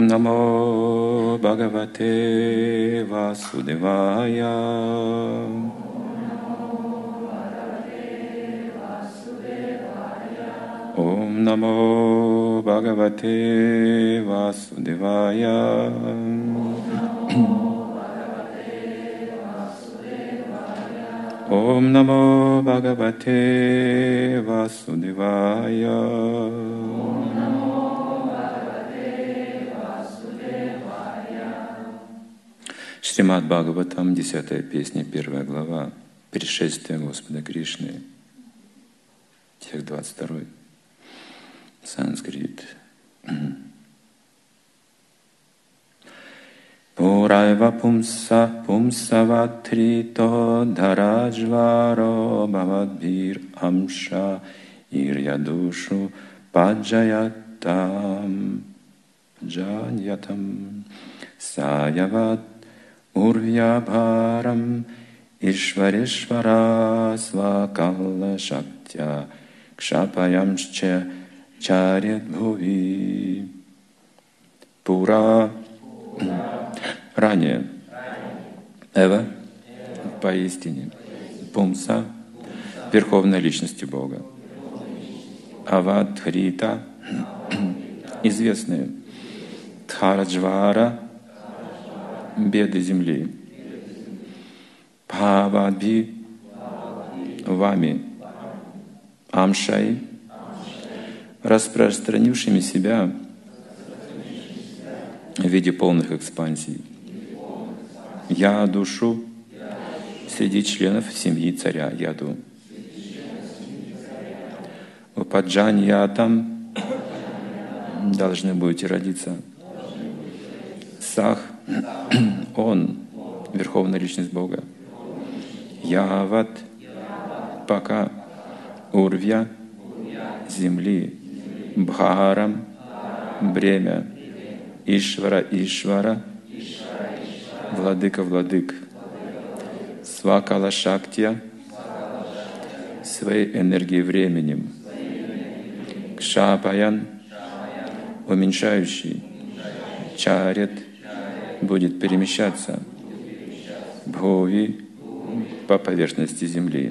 Namo Bhagavate Vasudevaya. Om Namo Bhagavate Vasudevaya. Om Namo Bhagavate Vasudevaya. Шримад Бхагаватам, 10-я песня, 1 глава, Пришествие Господа Кришны, текст 22, санскрит. Пурайва пумса пумсаватрито дараджваро бхавадбир амша ирьядушу паджаятам джаньятам саяват урвьябхарам ишваришвара свакалла шактя кшапаямшча чарядбхуви. Пура — ранее. Эва — поистине. Пумса — верховной личности Бога. Авадхрита — известные. Дхараджвара — беды земли. Бхавадби — вами. Амшай — распространившими себя в виде полных экспансий. Я душу среди членов семьи царя Яду. Упаджаньятам должны будете родиться. Сах — он, верховная личность Бога. Яват — пока. Урвья — земли. Бхарам — бремя. Ишвара — владыка владык. Свакала шактья — своей энергией временем. Кшапаян — уменьшающий. Чарят — будет перемещаться. Бхуви — по поверхности земли.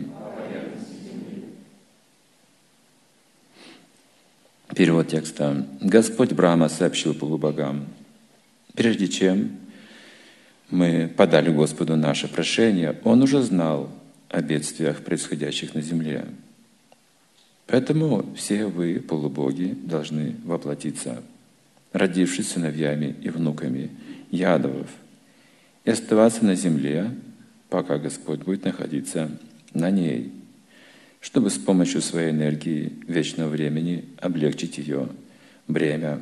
Перевод текста. Господь Брахма сообщил полубогам: прежде чем мы подали Господу наше прошение, Он уже знал о бедствиях, происходящих на земле. Поэтому все вы, полубоги, должны воплотиться, родившись сыновьями и внуками ядовов, и оставаться на земле, пока Господь будет находиться на ней, чтобы с помощью своей энергии вечного времени облегчить ее бремя.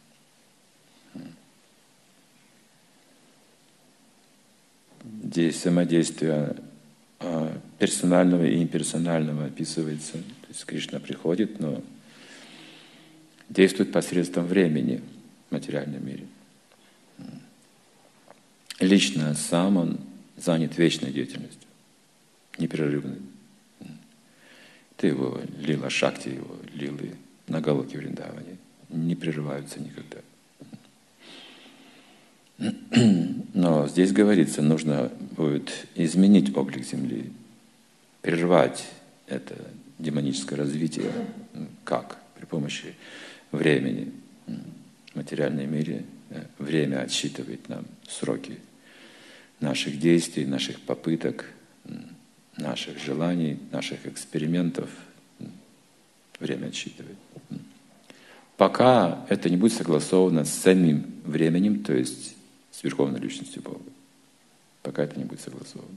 Здесь самодействие персонального и имперсонального описывается. То есть Кришна приходит, но действует посредством времени в материальном мире. Лично сам он занят вечной деятельностью, непрерывной. Это его лила шакти, его лилы на Галоке Вриндаване не прерываются никогда. Но здесь говорится, нужно будет изменить облик Земли, прервать это демоническое развитие. Как? При помощи времени. В материальном мире время отсчитывает нам сроки наших действий, наших попыток, наших желаний, наших экспериментов. Время отсчитывает. Пока это не будет согласовано с самим временем, то есть с Верховной Личностью Бога. Пока это не будет согласовано.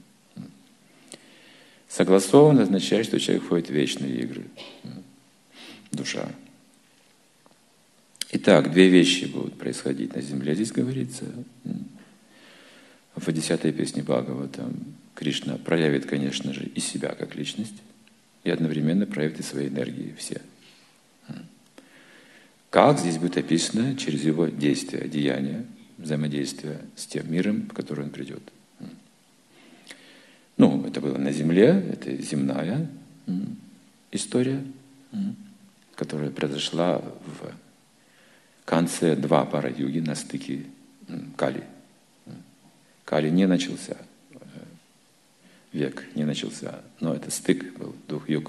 Согласовано означает, что человек входит в вечные игры. Душа. Итак, две вещи будут происходить на земле, здесь говорится. В 10-й песне Бхагаватам Кришна проявит, конечно же, и себя как личность, и одновременно проявит и свои энергии все. Как здесь будет описано? Через его действия, деяния, взаимодействие с тем миром, в который он придет. Ну, это было на земле, это земная история, которая произошла в конце Двапара-юги, на стыке Кали. Кали не начался, век не начался, но это стык был двух юг.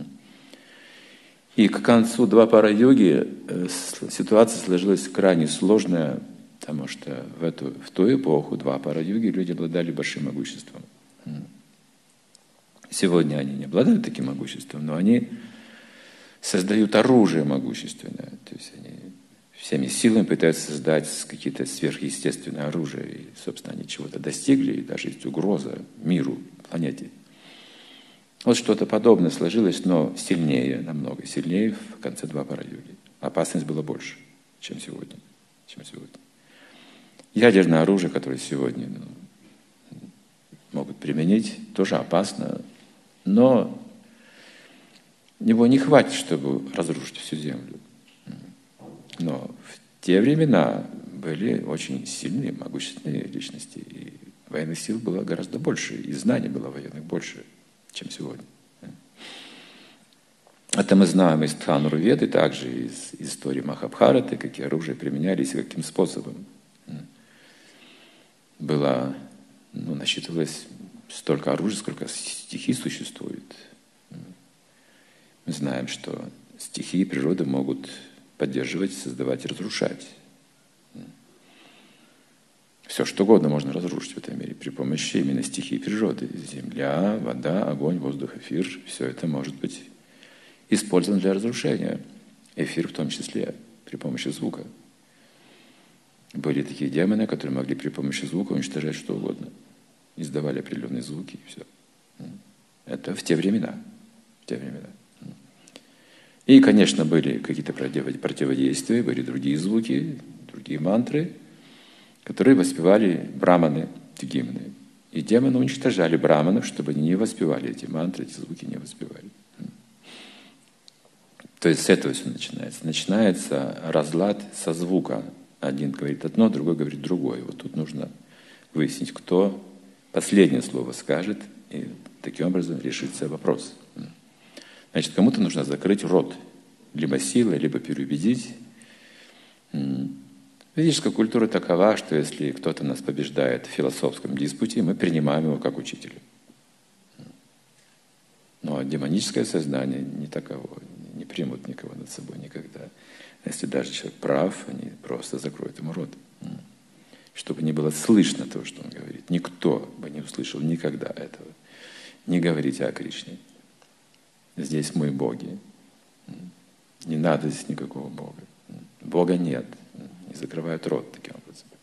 И к концу Двапара-юги ситуация сложилась крайне сложная, потому что в ту эпоху Двапара-юги люди обладали большим могуществом. Сегодня они не обладают таким могуществом, но они создают оружие могущественное. То есть они всеми силами пытаются создать какие-то сверхъестественные оружия. И, собственно, они чего-то достигли, и даже есть угроза миру, планете. Вот что-то подобное сложилось, но сильнее, намного сильнее в конце Двапара-юги. Опасность была больше, чем сегодня. Ядерное оружие, которое сегодня могут применить, тоже опасно, но его не хватит, чтобы разрушить всю Землю. Но в те времена были очень сильные, могущественные личности, и военных сил было гораздо больше, и знаний было военных больше, чем сегодня. Это мы знаем из Дханурведы, также из истории Махабхараты, какие оружия применялись и каким способом. Насчитывалось столько оружия, сколько стихий существует. Мы знаем, что стихии природы могут поддерживать, создавать и разрушать. Все, что угодно можно разрушить в этом мире при помощи именно стихий природы. Земля, вода, огонь, воздух, эфир. Все это может быть использовано для разрушения. Эфир в том числе, при помощи звука. Были такие демоны, которые могли при помощи звука уничтожать что угодно. Издавали определенные звуки, и все. Это в те времена. И, конечно, были какие-то противодействия, были другие звуки, другие мантры, которые воспевали браманы, эти гимны. И демоны уничтожали браманов, чтобы они не воспевали эти мантры, эти звуки не воспевали. То есть с этого все начинается. Начинается разлад со звука. Один говорит одно, другой говорит другое. Вот тут нужно выяснить, кто последнее слово скажет, и таким образом решится вопрос. Значит, кому-то нужно закрыть рот. Либо силой, либо переубедить. Ведическая культура такова, что если кто-то нас побеждает в философском диспуте, мы принимаем его как учителя. Но демоническое сознание не таково. Не примут никого над собой никогда. Если даже человек прав, они просто закроют ему рот. Чтобы не было слышно то, что он говорит. Никто бы не услышал никогда этого. Не говорите о Кришне. Здесь мы боги. Не надо здесь никакого Бога. Бога нет. И закрывают рот таким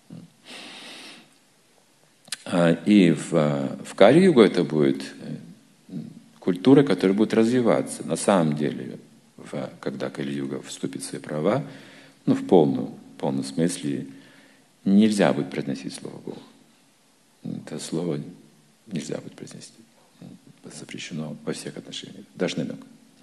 образом. И в Кали-югу это будет культура, которая будет развиваться. На самом деле, когда Кали-юга вступит в свои права, в полном смысле, нельзя будет произносить слово Бог. Это слово нельзя будет произнести. Запрещено во всех отношениях, даже намек.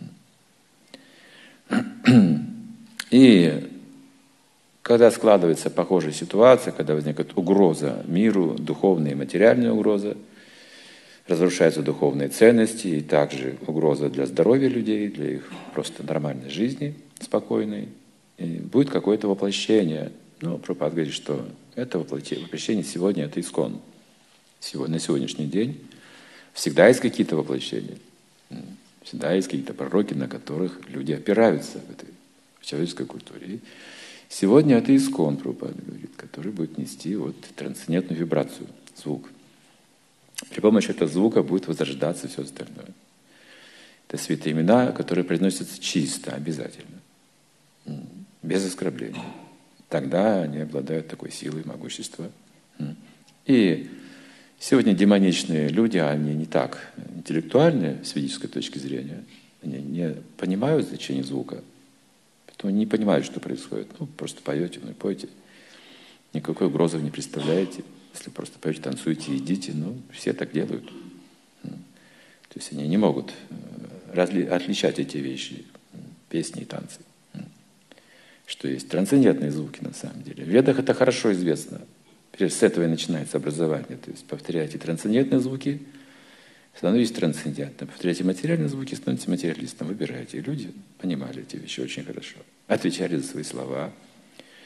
И когда складывается похожая ситуация, когда возникает угроза миру, духовная и материальная угроза, разрушаются духовные ценности, и также угроза для здоровья людей, для их просто нормальной жизни, спокойной, и будет какое-то воплощение. Прабхупада говорит, что это воплощение сегодня – это ИСККОН. На сегодняшний день всегда есть какие-то воплощения. Всегда есть какие-то пророки, на которых люди опираются в человеческой культуре. И сегодня это ИСККОН, Прабхупада говорит, который будет нести трансцендентную вибрацию, звук. При помощи этого звука будет возрождаться все остальное. Это святые имена, которые произносятся чисто, обязательно, без оскорбления. Тогда они обладают такой силой, могуществом. И сегодня демоничные люди, они не так интеллектуальны с ведической точки зрения. Они не понимают значение звука. Поэтому не понимают, что происходит. Просто поете, и пойте. Никакой угрозы вы не представляете. Если просто поете, танцуете, едите, все так делают. То есть они не могут отличать эти вещи, песни и танцы. Что есть трансцендентные звуки на самом деле. В Ведах это хорошо известно. С этого и начинается образование. То есть повторяйте трансцендентные звуки, становитесь трансцендентным. Повторяйте материальные звуки, становитесь материалистом. Выбирайте. И люди понимали эти вещи очень хорошо. Отвечали за свои слова.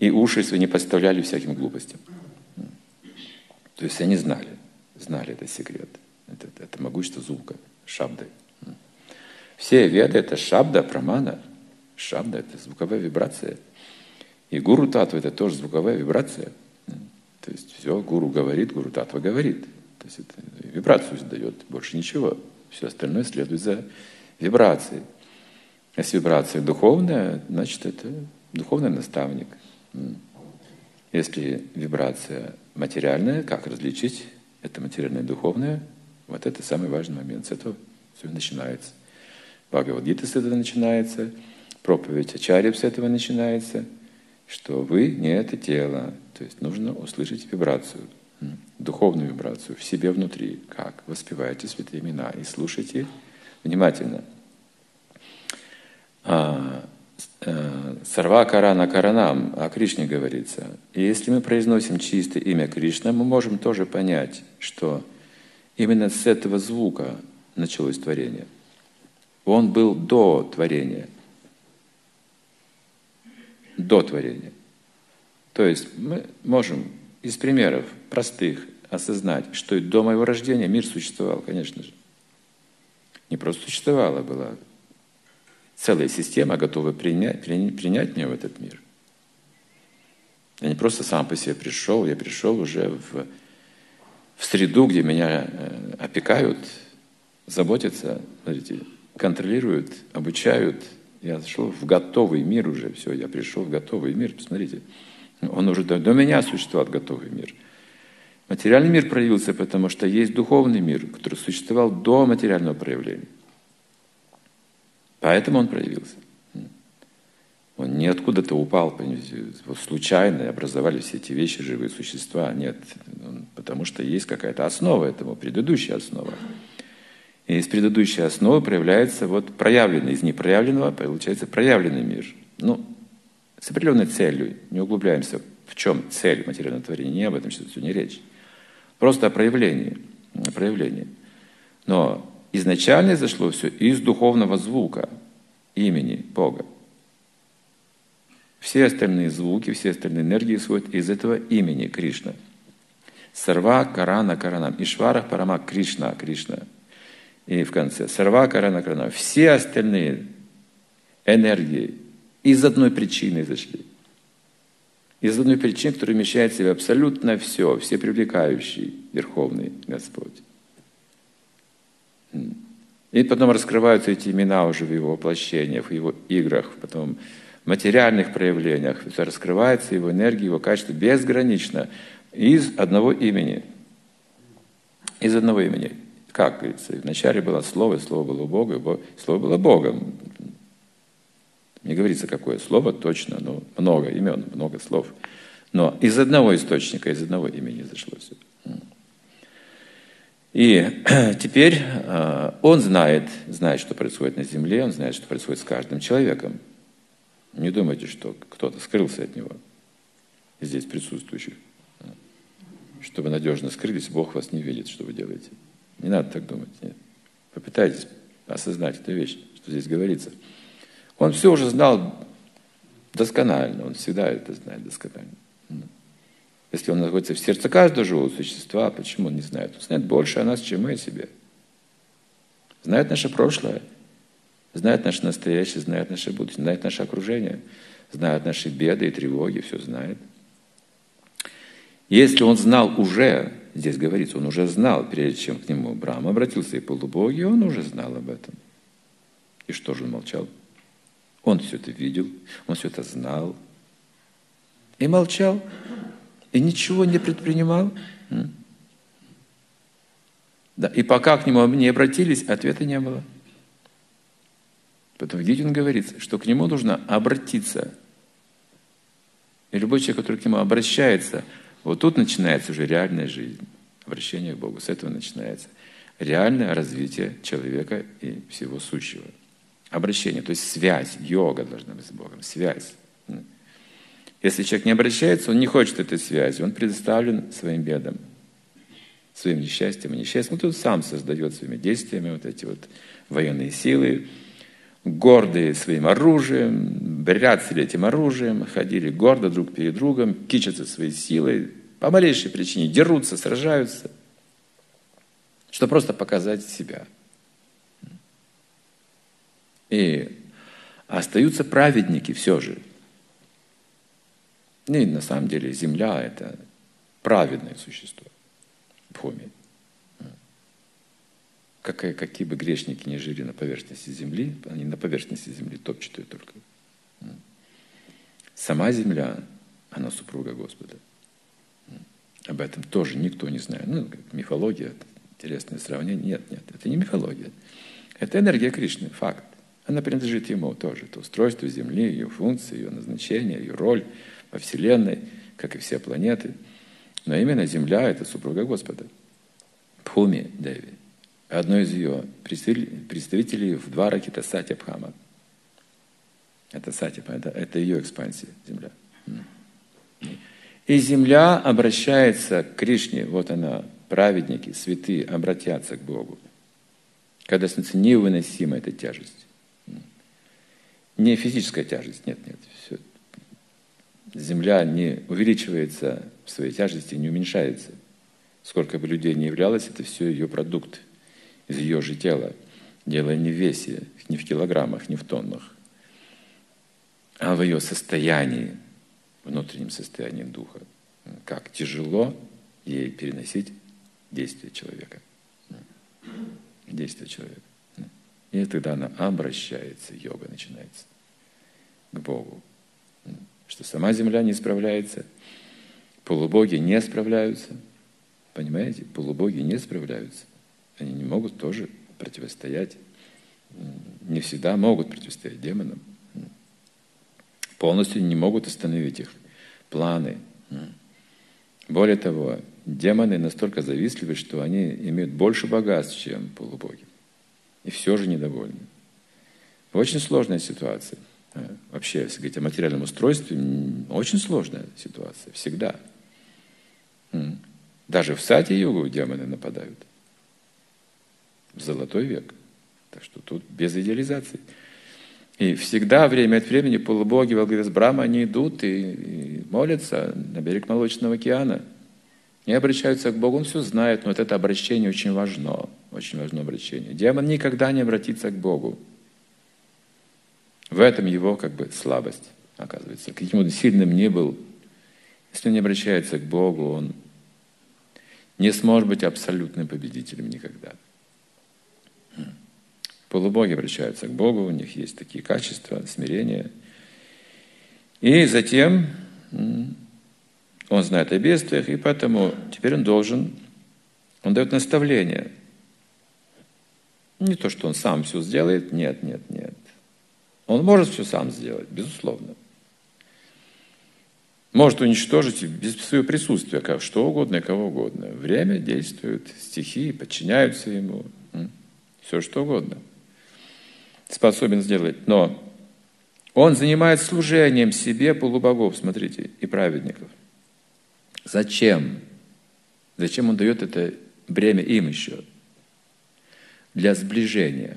и уши свои не подставляли всяким глупостям. То есть они знали этот секрет, это могущество звука, шабды. Все веды — это шабда, прамана. Шабда — это звуковая вибрация. И гуру татва — это тоже звуковая вибрация. То есть все, гуру говорит, гуру татва говорит. То есть это вибрацию издает, больше ничего. Все остальное следует за вибрацией. Если вибрация духовная, значит, это духовный наставник. Если вибрация материальная, как различить это материальное и духовное? Вот это самый важный момент. С этого все начинается. Бхагавад-гита с этого начинается, проповедь Ачарьев с этого начинается, что вы не это тело. То есть нужно услышать вибрацию, духовную вибрацию в себе внутри. Как? Воспевайте святые имена и слушайте внимательно. Сарва карана каранам, о Кришне говорится. И если мы произносим чистое имя Кришна, мы можем тоже понять, что именно с этого звука началось творение. Он был до творения. До творения. То есть мы можем из примеров простых осознать, что и до моего рождения мир существовал, конечно же. Не просто существовал, а была целая система, готова принять меня в этот мир. Я не просто сам по себе пришел, я пришел уже в среду, где меня опекают, заботятся, смотрите, контролируют, обучают. Я зашел в готовый мир уже, все, я пришел в готовый мир, посмотрите. Он уже до меня существовал готовый мир. Материальный мир проявился, потому что есть духовный мир, который существовал до материального проявления. Поэтому он проявился. Он не откуда-то упал, вот случайно образовались все эти вещи, живые существа. Нет, потому что есть какая-то основа этому, предыдущая основа. И из предыдущей основы проявляется вот проявленный, из непроявленного получается проявленный мир. Ну, с определенной целью, не углубляемся, в чем цель материального творения, не об этом сейчас сегодня речь. Просто о проявлении. Но изначально зашло все из духовного звука имени Бога. Все остальные звуки, все остальные энергии исходят из этого имени Кришна. Сарва Карана Каранам. Ишвара Парама Кришна. И в конце Сарва Карана Каранам. Все остальные энергии из одной причины зашли. Из одной причины, которая вмещает в себя абсолютно все привлекающий Верховный Господь. И потом раскрываются эти имена уже в его воплощениях, в его играх, потом в материальных проявлениях. Раскрывается его энергия, его качество безгранично из одного имени. Из одного имени. Как говорится, вначале было Слово, и Слово было Бога, и Слово было Богом. Не говорится, какое слово точно, но много имен, много слов. Но из одного источника, из одного имени зашло все. И теперь он знает, что происходит на земле, он знает, что происходит с каждым человеком. Не думайте, что кто-то скрылся от него, здесь присутствующих. Чтобы надежно скрылись, Бог вас не видит, что вы делаете. Не надо так думать. Нет. Попытайтесь осознать эту вещь, что здесь говорится. Он все уже знал досконально, он всегда это знает досконально. Если он находится в сердце каждого живого существа, почему он не знает? Он знает больше о нас, чем мы о себе. Знает наше прошлое, знает наше настоящее, знает наше будущее, знает наше окружение, знает наши беды и тревоги, все знает. Если он знал уже, здесь говорится, он уже знал, прежде чем к нему Брахма обратился и полубоги, он уже знал об этом. И что же он молчал? Он все это видел, он все это знал и молчал, и ничего не предпринимал. Да, и пока к нему не обратились, ответа не было. Поэтому в Гите он говорит, что к нему нужно обратиться. И любой человек, который к нему обращается, вот тут начинается уже реальная жизнь, обращение к Богу. С этого начинается реальное развитие человека и всего сущего. Обращение, то есть связь, йога должна быть с Богом, связь. Если человек не обращается, он не хочет этой связи, он предоставлен своим бедам, своим несчастьям и несчастьям. Он тут сам создает своими действиями вот эти вот военные силы. гордые своим оружием, бряцали этим оружием, ходили гордо друг перед другом, кичатся своей силой, по малейшей причине дерутся, сражаются, чтобы просто показать себя. И остаются праведники все же. И на самом деле земля – это праведное существо, Бхуми. Какие бы грешники ни жили на поверхности земли, они на поверхности земли топчут ее только. Сама земля, она супруга Господа. Об этом тоже никто не знает. Ну, как мифология, это интересное сравнение. Нет, это не мифология. Это энергия Кришны, факт. Она принадлежит Ему тоже. Это устройство Земли, ее функции, ее назначение, ее роль во Вселенной, как и все планеты. Но именно Земля – это супруга Господа. Бхуми Деви. Одно из ее представителей в Двараке – это Сатябхама. Это Сатябхама, это ее экспансия, Земля. И Земля обращается к Кришне, вот она, праведники, святые, обратятся к Богу. Когда становится невыносима эта тяжесть. Не физическая тяжесть, нет. Все. Земля не увеличивается в своей тяжести, не уменьшается. Сколько бы людей ни являлось, это все ее продукт из ее же тела. Дело не в весе, не в килограммах, не в тоннах, а в ее состоянии, внутреннем состоянии духа. Как тяжело ей переносить действия человека. Действия человека. И тогда она обращается, йога начинается к Богу. Что сама земля не справляется, полубоги не справляются. Понимаете? Полубоги не справляются. Они не могут тоже противостоять. Не всегда могут противостоять демонам. Полностью не могут остановить их планы. Более того, демоны настолько завистливы, что они имеют больше богатств, чем полубоги. И все же недовольны. Очень сложная ситуация. Вообще, если говорить о материальном устройстве, очень сложная ситуация. Всегда. Даже в сати-йогу демоны нападают. В золотой век. Так что тут без идеализации. И всегда, время от времени, полубоги во главе с Брахмой, они идут и молятся на берег Молочного океана. И обращаются к Богу. Он все знает, но вот это обращение очень важно. Очень важно обращение. Демон никогда не обратится к Богу. В этом его слабость, оказывается. Каким он сильным ни был, если он не обращается к Богу, он не сможет быть абсолютным победителем никогда. Полубоги обращаются к Богу, у них есть такие качества, смирение. И затем он знает о бедствиях, и поэтому теперь он дает наставление. Не то, что он сам все сделает, нет. Он может все сам сделать, безусловно. Может уничтожить без своего присутствия как что угодно и кого угодно. Время действует, стихии подчиняются ему, все что угодно. Способен сделать. Но он занимается служением себе полубогов, смотрите, и праведников. Зачем? Зачем он дает это бремя им еще? Для сближения.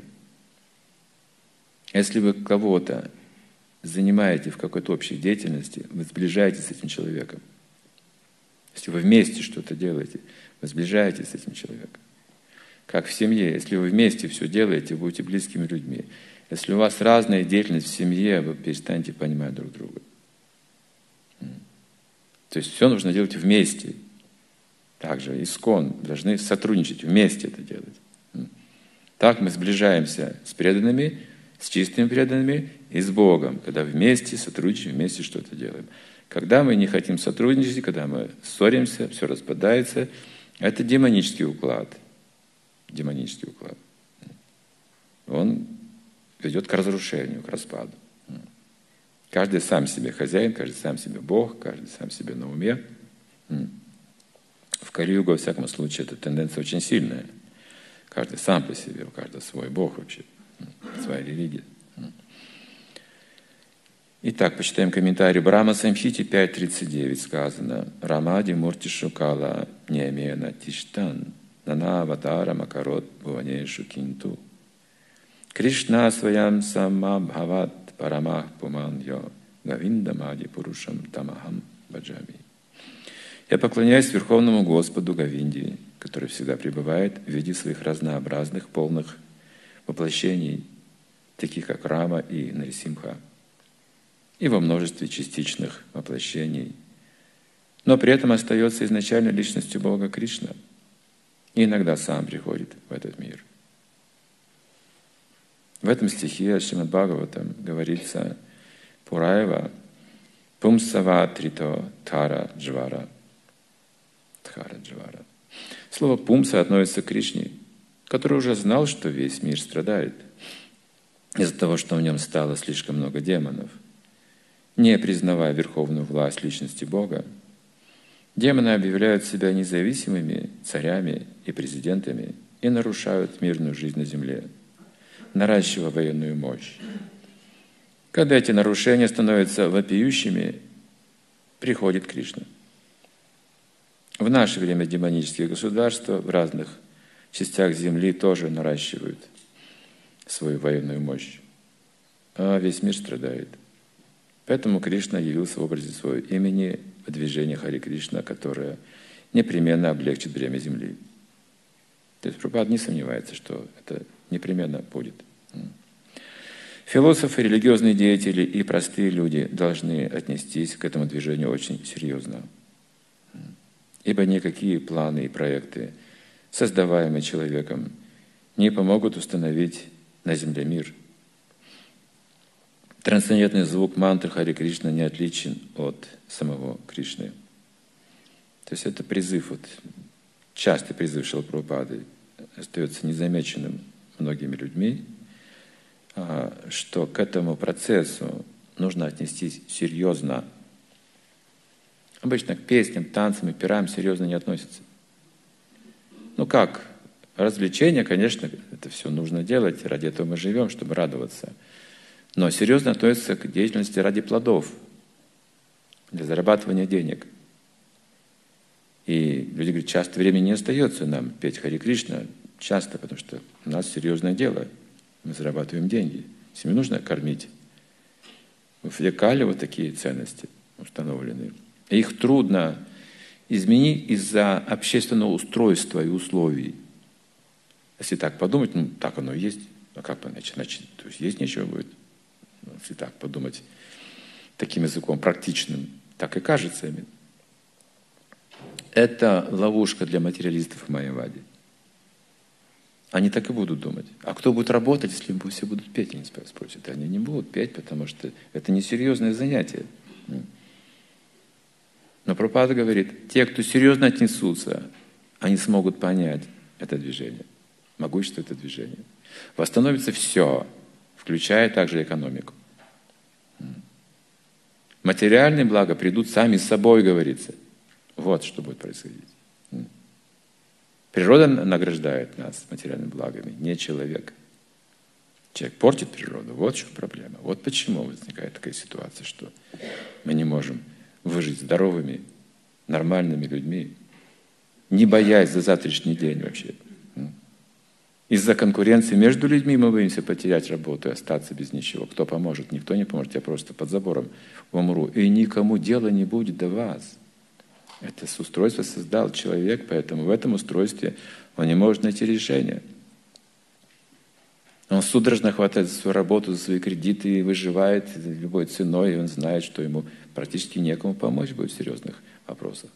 Если вы кого-то занимаете в какой-то общей деятельности, вы сближаетесь с этим человеком. Если вы вместе что-то делаете, вы сближаетесь с этим человеком. Как в семье. Если вы вместе все делаете, вы будете близкими людьми. Если у вас разная деятельность в семье, вы перестанете понимать друг друга. То есть все нужно делать вместе. Также искон должны сотрудничать, вместе это делать. Так мы сближаемся с преданными, с чистыми преданными и с Богом, когда вместе сотрудничаем, вместе что-то делаем. Когда мы не хотим сотрудничать, когда мы ссоримся, все распадается, это демонический уклад. Демонический уклад. Он ведет к разрушению, к распаду. Каждый сам себе хозяин, каждый сам себе Бог, каждый сам себе на уме. В Кали-югу, во всяком случае, эта тенденция очень сильная. Каждый сам по себе, у каждого свой Бог вообще, своя религия. Итак, почитаем комментарий. Брахма Самхите 5.39 сказано. Рамади Мурти Шукала Ньямена Тиштан Нана Аватара Макарот Буванешу Кинту. Кришна своям самабхават парамах пуманьо гавиндамади пурушам тамахам баджами. Я поклоняюсь Верховному Господу Говинде, который всегда пребывает в виде своих разнообразных полных воплощений, таких как Рама и Нарисимха, и во множестве частичных воплощений, но при этом остается изначальной личностью Бога Кришна и иногда сам приходит в этот мир. В этом стихе Шримад Бхагаватам говорится «Пураева пумсава трито тара джвара». Тхара джвара. Слово «пумса» относится к Кришне, который уже знал, что весь мир страдает из-за того, что в нем стало слишком много демонов. Не признавая верховную власть личности Бога, демоны объявляют себя независимыми царями и президентами и нарушают мирную жизнь на земле, наращивая военную мощь. Когда эти нарушения становятся вопиющими, приходит Кришна. В наше время демонические государства в разных частях земли тоже наращивают свою военную мощь, а весь мир страдает. Поэтому Кришна явился в образе своего имени в движении Хари Кришна, которое непременно облегчит бремя земли. То есть Прабхупада не сомневается, что это непременно будет. Философы, религиозные деятели и простые люди должны отнестись к этому движению очень серьезно. Ибо никакие планы и проекты, создаваемые человеком, не помогут установить на земле мир. Трансцендентный звук мантры Хари Кришна не отличен от самого Кришны. То есть это призыв, частый призыв Шрилы Прабхупады, остается незамеченным многими людьми, что к этому процессу нужно отнестись серьезно. Обычно к песням, танцам и пирам серьезно не относятся. Ну как? Развлечения, конечно, это все нужно делать, ради этого мы живем, чтобы радоваться. Но серьезно относятся к деятельности ради плодов, для зарабатывания денег. И люди говорят, часто времени не остается нам петь Хари Кришна, часто, потому что у нас серьезное дело. Мы зарабатываем деньги. Семью нужно кормить. В лекале вот такие ценности установлены. И их трудно изменить из-за общественного устройства и условий. Если так подумать, так оно и есть. А как иначе? То есть есть нечего будет. Если так подумать таким языком практичным, так и кажется именно. Это ловушка для материалистов в майяваде. Они так и будут думать. А кто будет работать, если все будут петь? Они спросят. Они не будут петь, потому что это несерьезное занятие. Но Прабхупада говорит, те, кто серьезно отнесутся, они смогут понять это движение, могущество этого движения. Восстановится все, включая также экономику. Материальные блага придут сами с собой, говорится. Вот что будет происходить. Природа награждает нас материальными благами, не человек. Человек портит природу. Вот в чем проблема. Вот почему возникает такая ситуация, что мы не можем выжить здоровыми, нормальными людьми, не боясь за завтрашний день вообще. Из-за конкуренции между людьми мы боимся потерять работу и остаться без ничего. Кто поможет? Никто не поможет. Я просто под забором умру. И никому дела не будет до вас. Это устройство создал человек, поэтому в этом устройстве он не может найти решение. Он судорожно хватает за свою работу, за свои кредиты и выживает любой ценой, и он знает, что ему практически некому помочь будет в серьезных вопросах.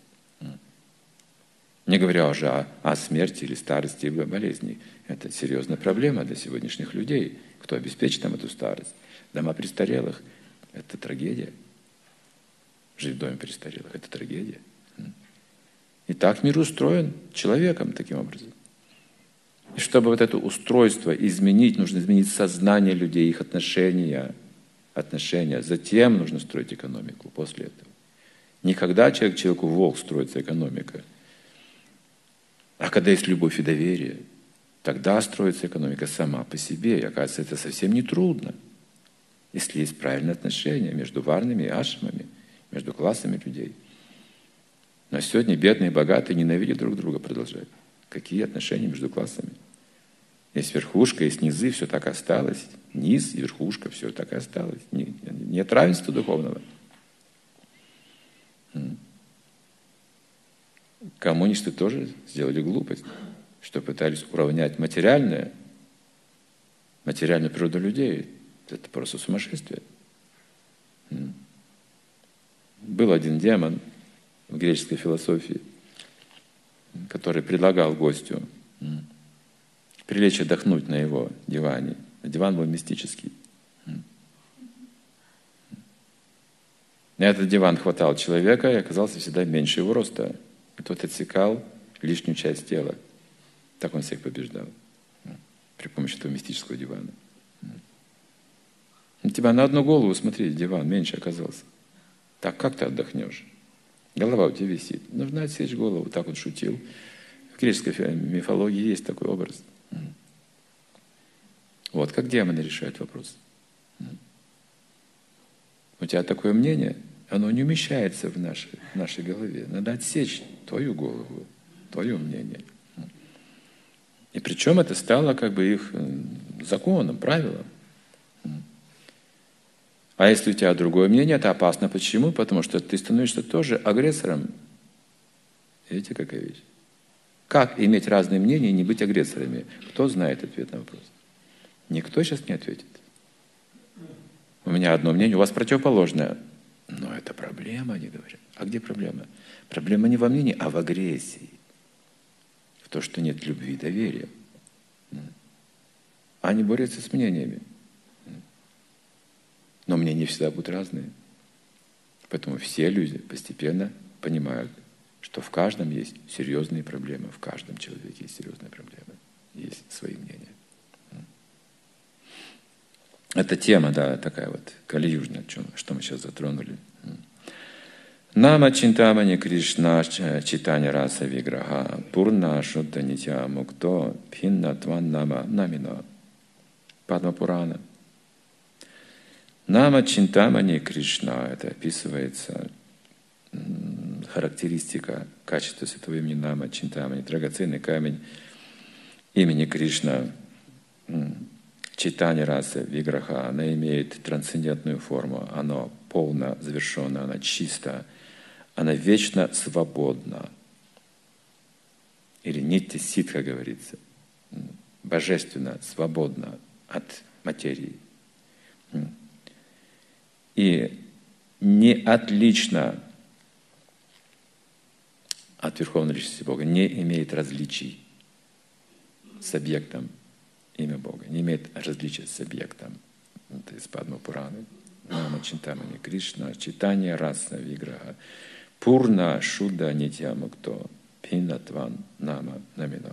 Не говоря уже о смерти или старости или болезни. Это серьезная проблема для сегодняшних людей. Кто обеспечит нам эту старость? Дома престарелых – это трагедия. Жить в доме престарелых – это трагедия. И так мир устроен человеком таким образом. И чтобы вот это устройство изменить, нужно изменить сознание людей, их отношения. Затем нужно строить экономику после этого. Никогда человеку волк строится экономика. А когда есть любовь и доверие, тогда строится экономика сама по себе. И оказывается, это совсем не трудно, если есть правильные отношения между варнами и ашрамами, между классами людей. Но сегодня бедные и богатые ненавидят друг друга, продолжают. Какие отношения между классами? Есть верхушка, есть низы, все так осталось. Низ и верхушка, все так и осталось. Нет равенства духовного. Коммунисты тоже сделали глупость, что пытались уравнять материальную природу людей. Это просто сумасшествие. Был один демон в греческой философии, который предлагал гостю прилечь отдохнуть на его диване. Диван был мистический. На этот диван хватал человека и оказался всегда меньше его роста. И тот отсекал лишнюю часть тела. Так он всех побеждал. При помощи этого мистического дивана. У тебя на одну голову, смотри, диван меньше оказался. Так как ты отдохнешь? Голова у тебя висит. Нужно отсечь голову. Так он шутил. В греческой мифологии есть такой образ. Вот как демоны решают вопрос. У тебя такое мнение, оно не умещается в нашей голове. Надо отсечь твою голову, твое мнение. И причем это стало как бы их законом, правилом. А если у тебя другое мнение, это опасно. Почему? Потому что ты становишься тоже агрессором. Видите, какая вещь? Как иметь разные мнения и не быть агрессорами? Кто знает ответ на вопрос? Никто сейчас не ответит. У меня одно мнение, у вас противоположное. Но это проблема, они говорят. А где проблема? Проблема не во мнении, а в агрессии. В том, что нет любви и доверия. Они борются с мнениями. Но мнения всегда будут разные. Поэтому все люди постепенно понимают, что в каждом есть серьезные проблемы, в каждом человеке есть серьезные проблемы, есть свои мнения. Это тема, да, такая вот кали-южная, что мы сейчас затронули. Нама чинтамани Кришна читания раса виграха пурна шудда нитя мукто пхинна тван нама намино. Падма Пурана. Нама чинтамани Кришна, это описывается характеристика, качества святого имени Нама Чинтамани, драгоценный камень имени Кришна, читание расы виграха, она имеет трансцендентную форму, она полно завершена, она чиста, она вечно свободна. Или нитти ситха говорится, божественно, свободна от материи. И не отлично от Верховной Личности Бога, не имеет различий с объектом имя Бога, не имеет различия с объектом. Это из Падма Пураны. Нама Чинтамани Кришна, читание раса виграха, пурна шудда нитья мукто, пинатван нама намино.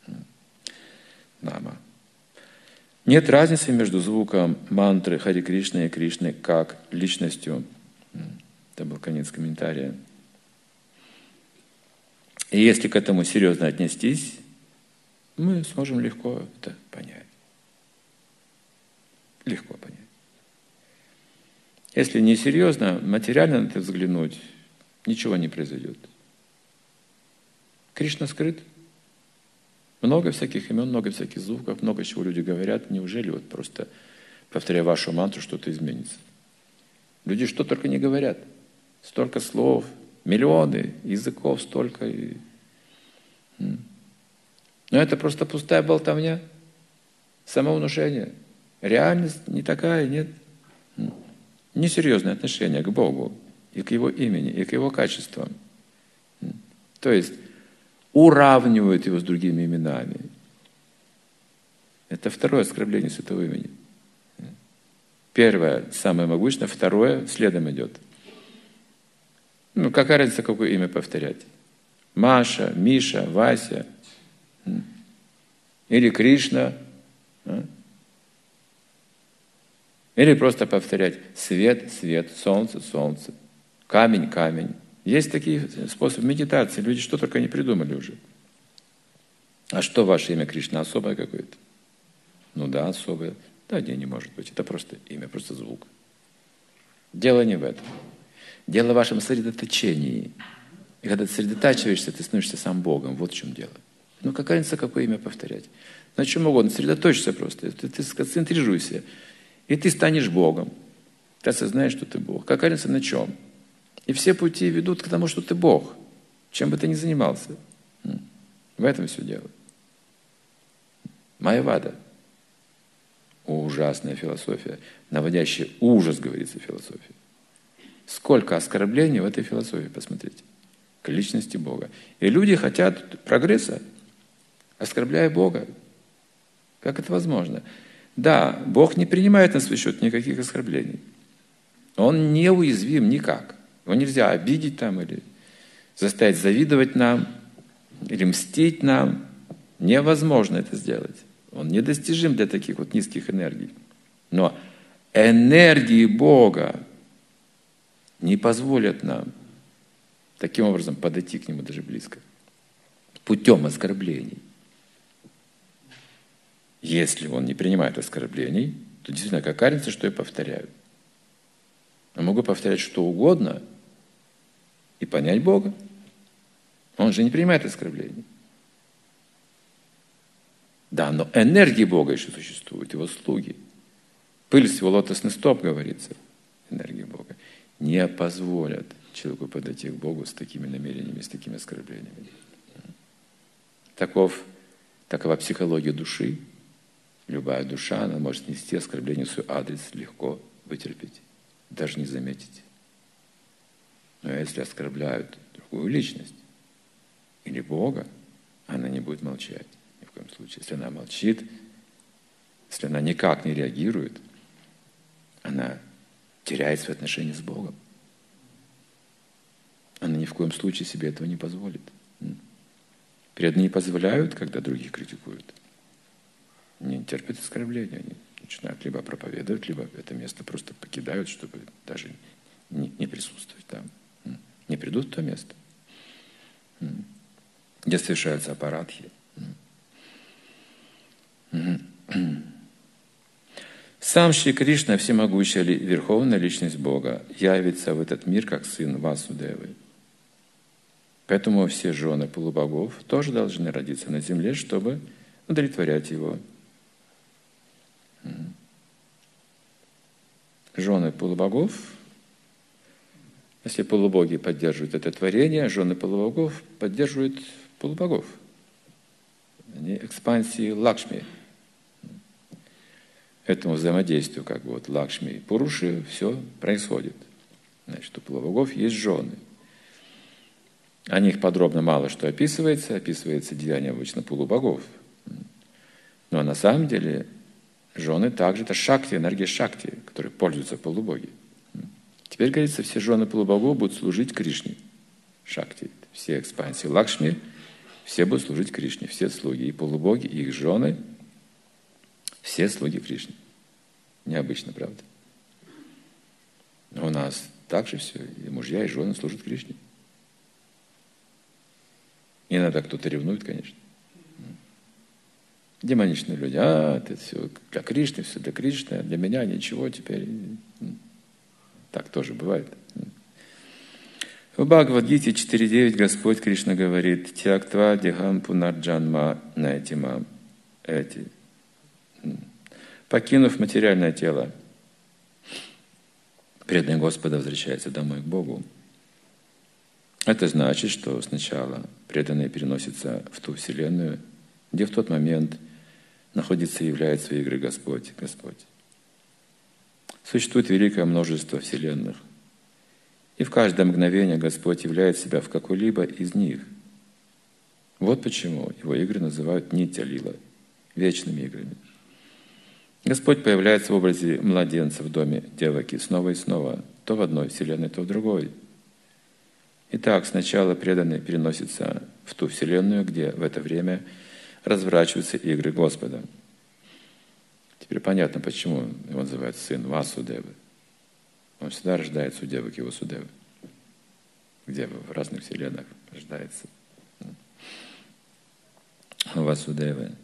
Нама. Нет разницы между звуком мантры Хари Кришна и Кришны как личностью. Это был конец комментария. И если к этому серьезно отнестись, мы сможем легко это понять. Легко понять. Если не серьезно, материально на это взглянуть, ничего не произойдет. Кришна скрыт. Много всяких имен, много всяких звуков, много чего люди говорят. Неужели вот просто, повторяя вашу мантру, что-то изменится? Люди что только не говорят. Столько слов, миллионы языков, столько. Но это просто пустая болтовня, самовнушение. Реальность не такая, нет. Несерьезное отношение к Богу, и к Его имени, и к Его качествам. То есть уравнивают Его с другими именами. Это второе оскорбление святого имени. Первое, самое могущественное, второе следом идет. Какая разница, какое имя повторять? Маша, Миша, Вася. Или Кришна. Или просто повторять свет, свет, солнце, солнце, камень, камень. Есть такие способы медитации. Люди что только не придумали уже. А что ваше имя Кришна? Особое какое-то? Да, особое. Да, не может быть. Это просто имя, просто звук. Дело не в этом. Дело в вашем сосредоточении. И когда ты сосредотачиваешься, ты становишься сам Богом. Вот в чем дело. Ну, какая разница, какое имя повторять? На чем угодно, сосредоточься просто. Ты сконцентрируйся, и ты станешь Богом. Ты осознаешь, что ты Бог. Какая разница на чем? И все пути ведут к тому, что ты Бог, чем бы ты ни занимался. В этом все дело. Майявада. Ужасная философия, наводящая ужас, говорится, философия. Сколько оскорблений в этой философии, посмотрите, к личности Бога. И люди хотят прогресса, оскорбляя Бога. Как это возможно? Да, Бог не принимает на свой счет никаких оскорблений. Он неуязвим никак. Его нельзя обидеть там или заставить завидовать нам, или мстить нам. Невозможно это сделать. Он недостижим для таких вот низких энергий. Но энергии Бога не позволят нам таким образом подойти к Нему даже близко. Путем оскорблений. Если Он не принимает оскорблений, то действительно какая разница, что я повторяю. Я могу повторять что угодно и понять Бога. Он же не принимает оскорблений. Да, но энергии Бога еще существуют, Его слуги. Пыль с Его лотосных стоп, говорится, энергии Бога, не позволят человеку подойти к Богу с такими намерениями, с такими оскорблениями. Такова психология души. Любая душа, она может нести оскорбление в свой адрес, легко вытерпеть, даже не заметить. Но если оскорбляют другую личность или Бога, она не будет молчать. Ни в коем случае. Если она молчит, если она никак не реагирует, она теряет свои отношения с Богом. Она ни в коем случае себе этого не позволит. Преданные не позволяют, когда других критикуют. Не терпят оскорбления. Они начинают либо проповедовать, либо это место просто покидают, чтобы даже не присутствовать там. Не придут в то место, где совершаются аппаратхи. Сам Шри Кришна, всемогущая верховная личность Бога, явится в этот мир как сын Васудевы. Поэтому все жены полубогов тоже должны родиться на земле, чтобы удовлетворять его. Жены полубогов, если полубоги поддерживают это творение, жены полубогов поддерживают полубогов. Они экспансии Лакшми. Этому взаимодействию, как бы вот Лакшми и Пуруши, все происходит. Значит, у полубогов есть жены. О них подробно мало что описывается деяние обычно полубогов. Но на самом деле жены также это шакти, энергия шакти, которой пользуются полубоги. Теперь, говорится, все жены полубогов будут служить Кришне. Шакти. Все экспансии Лакшми, все будут служить Кришне. Все слуги, и полубоги, и их жены, все слуги Кришне. Необычно, правда? Но у нас также все, и мужья, и жены служат Кришне. Иногда кто-то ревнует, конечно. Демоничные люди. Это все для Кришны, все для Кришны, а для меня ничего теперь. Так тоже бывает. В Бхагавад-гите 4.9 Господь Кришна говорит: «Тяктва дихам пунарджанма найтимам». Покинув материальное тело, преданный Господа возвращается домой к Богу. Это значит, что сначала преданные переносятся в ту вселенную, где в тот момент находится и является своей игрой Господь. Существует великое множество вселенных, и в каждое мгновение Господь являет себя в какой-либо из них. Вот почему его игры называют нитья-лила, вечными играми. Господь появляется в образе младенца в доме Деваки снова и снова, то в одной вселенной, то в другой. Итак, сначала преданный переносится в ту вселенную, где в это время разворачиваются игры Господа. Теперь понятно, почему его называют сын Васудевы. Он всегда рождается у Деваки Васудевы, где в разных вселенных рождается Васудевы.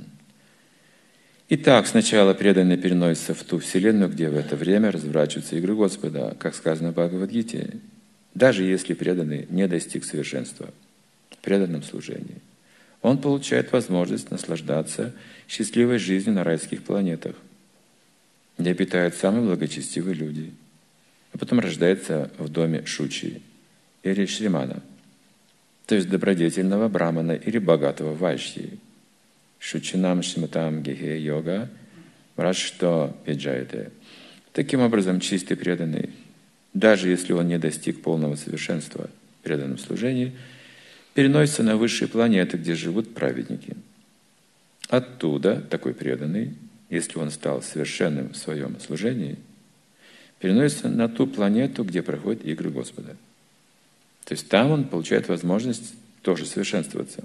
Итак, сначала преданный переносится в ту вселенную, где в это время разворачиваются игры Господа, как сказано в Бхагавад-гите. Даже если преданный не достиг совершенства в преданном служении, он получает возможность наслаждаться счастливой жизнью на райских планетах, где обитают самые благочестивые люди, а потом рождается в доме Шучи или Шримана, то есть добродетельного брамана или богатого вайшьи. Шучинам Шриматам Гехе Йога Врашто Пиджайте. Таким образом, чистый преданный, даже если он не достиг полного совершенства в преданном служении, переносится на высшие планеты, где живут праведники. Оттуда такой преданный, если он стал совершенным в своем служении, переносится на ту планету, где проходят игры Господа. То есть там он получает возможность тоже совершенствоваться.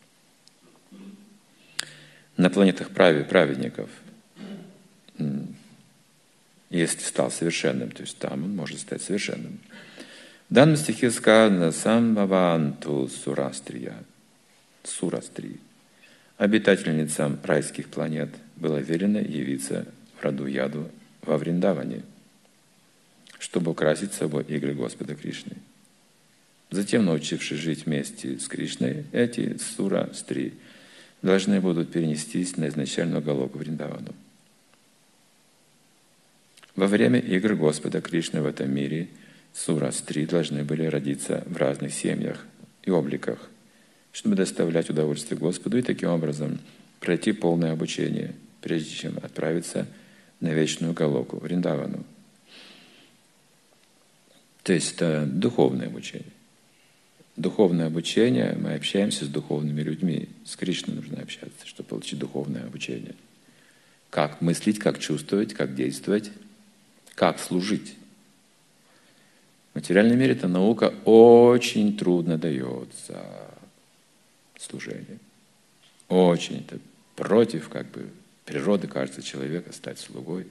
На планетах праведников, если стал совершенным, то есть там он может стать совершенным. В данном стихе сказано «Самбаванту сурастрия», сурастри. Обитательницам райских планет было велено явиться в роду Яду во Вриндаване, чтобы украсить собой игры Господа Кришны. Затем, научившись жить вместе с Кришной, эти сурастри должны будут перенестись на изначальную Галоку Вриндавану. Во время игр Господа Кришны в этом мире сурастри должны были родиться в разных семьях и обликах, чтобы доставлять удовольствие Господу и таким образом пройти полное обучение, прежде чем отправиться на вечную Галоку Вриндавану. То есть это духовное обучение. Духовное обучение, мы общаемся с духовными людьми. С Кришной нужно общаться, чтобы получить духовное обучение. Как мыслить, как чувствовать, как действовать, как служить. В материальном мире эта наука очень трудно дается, служение. Очень. Это против природы, кажется, человека стать слугой.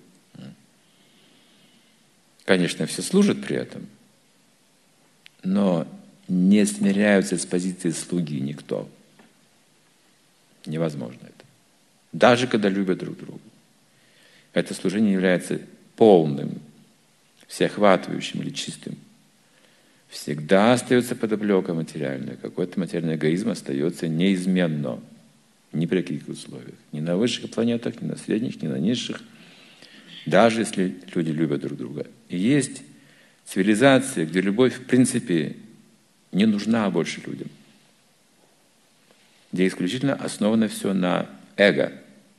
Конечно, все служат при этом, но не смиряются с позиции слуги никто. Невозможно это. Даже когда любят друг друга. Это служение является полным, всеохватывающим или чистым. Всегда остается подоплека материальная. Какой-то материальный эгоизм остается неизменно. Ни при каких условиях. Ни на высших планетах, ни на средних, ни на низших. Даже если люди любят друг друга. И есть цивилизации, где любовь в принципе не нужна больше людям. Где исключительно основано все на эго.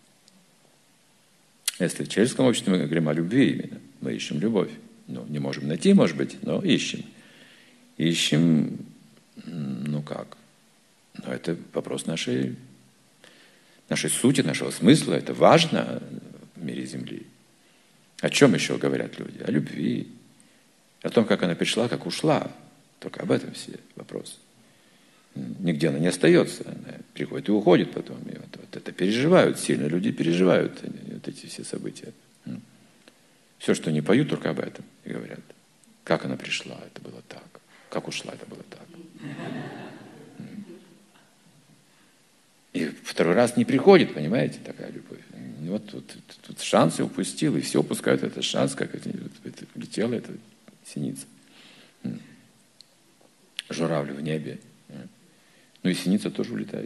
Если в человеческом обществе мы говорим о любви именно, мы ищем любовь. Ну, не можем найти, может быть, но ищем. Ищем, как? Но это вопрос нашей сути, нашего смысла. Это важно в мире Земли. О чем еще говорят люди? О любви. О том, как она пришла, как ушла. Только об этом все вопросы. Нигде она не остается. Она приходит и уходит потом. И вот это переживают сильно. Люди переживают вот эти все события. Все, что не поют, только об этом и говорят. Как она пришла, это было так. Как ушла, это было так. И второй раз не приходит, понимаете, такая любовь. И вот тут шанс и упустил, и все упускают этот шанс, как это летела эта синица. Журавль в небе. Ну и синица тоже улетает.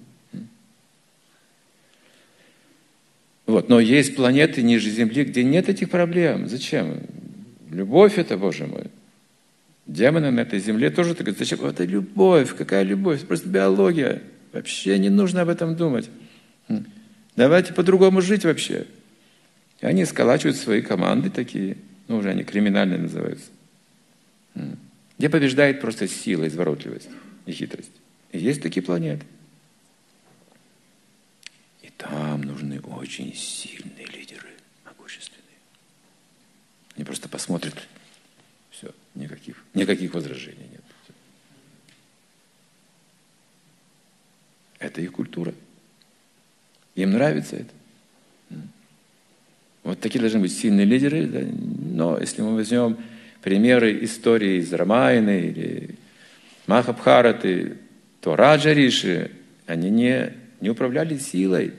Вот. Но есть планеты ниже Земли, где нет этих проблем. Зачем? Любовь это, Боже мой. Демоны на этой земле тоже так говорят, зачем? Это любовь, какая любовь? Это просто биология. Вообще не нужно об этом думать. Давайте по-другому жить вообще. И они сколачивают свои команды такие, уже они криминальные называются. Где побеждает просто сила, изворотливость и хитрость. И есть такие планеты. И там нужны очень сильные лидеры, могущественные. Они просто посмотрят, все, никаких возражений нет. Это их культура. Им нравится это. Вот такие должны быть сильные лидеры. Да? Но если мы возьмем примеры истории из Рамаяны или Махабхараты, то Раджа Риши, они не управляли силой.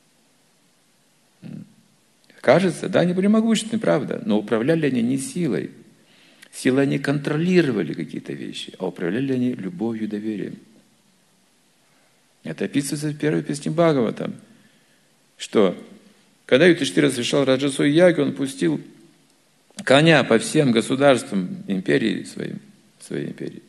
Кажется, да, они были могущественны, правда, но управляли они не силой. Силой они контролировали какие-то вещи, а управляли они любовью и доверием. Это описывается в первой песне Бхагаватам, что когда Юдхиштхира совершал раджасую ягу, он пустил коня по всем государствам империи своей империи.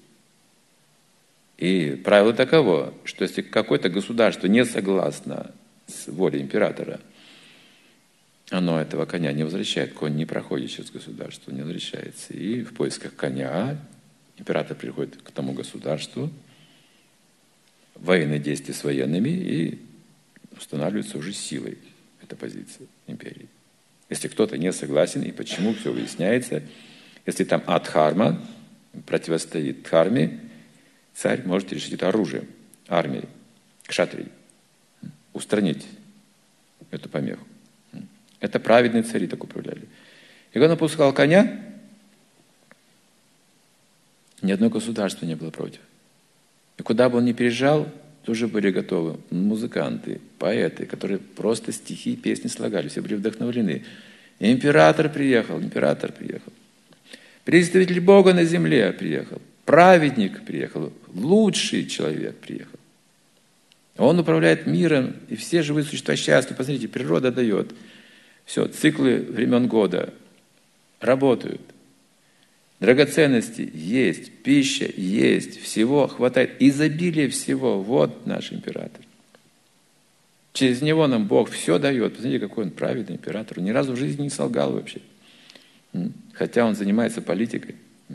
И правило таково, что если какое-то государство не согласно с волей императора, оно этого коня не возвращает. Конь не проходит через государство, не возвращается. И в поисках коня император приходит к тому государству, военные действия с военными, и устанавливается уже силой эта позиция империи. Если кто-то не согласен, и почему, все выясняется. Если там адхарма противостоит дхарме, царь может решить это оружием, армией, кшатрии, устранить эту помеху. Это праведные цари так управляли. И когда он опускал коня, ни одно государство не было против. И куда бы он ни переезжал, тоже были готовы музыканты, поэты, которые просто стихи, песни слагали, все были вдохновлены. И император приехал. Представитель Бога на земле приехал. Праведник приехал. Лучший человек приехал. Он управляет миром, и все живые существа счастливы. Посмотрите, природа дает. Все, циклы времен года работают. Драгоценности есть, пища есть, всего хватает, изобилие всего. Вот наш император. Через него нам Бог все дает. Посмотрите, какой он праведный император. Он ни разу в жизни не солгал вообще. Хотя он занимается политикой.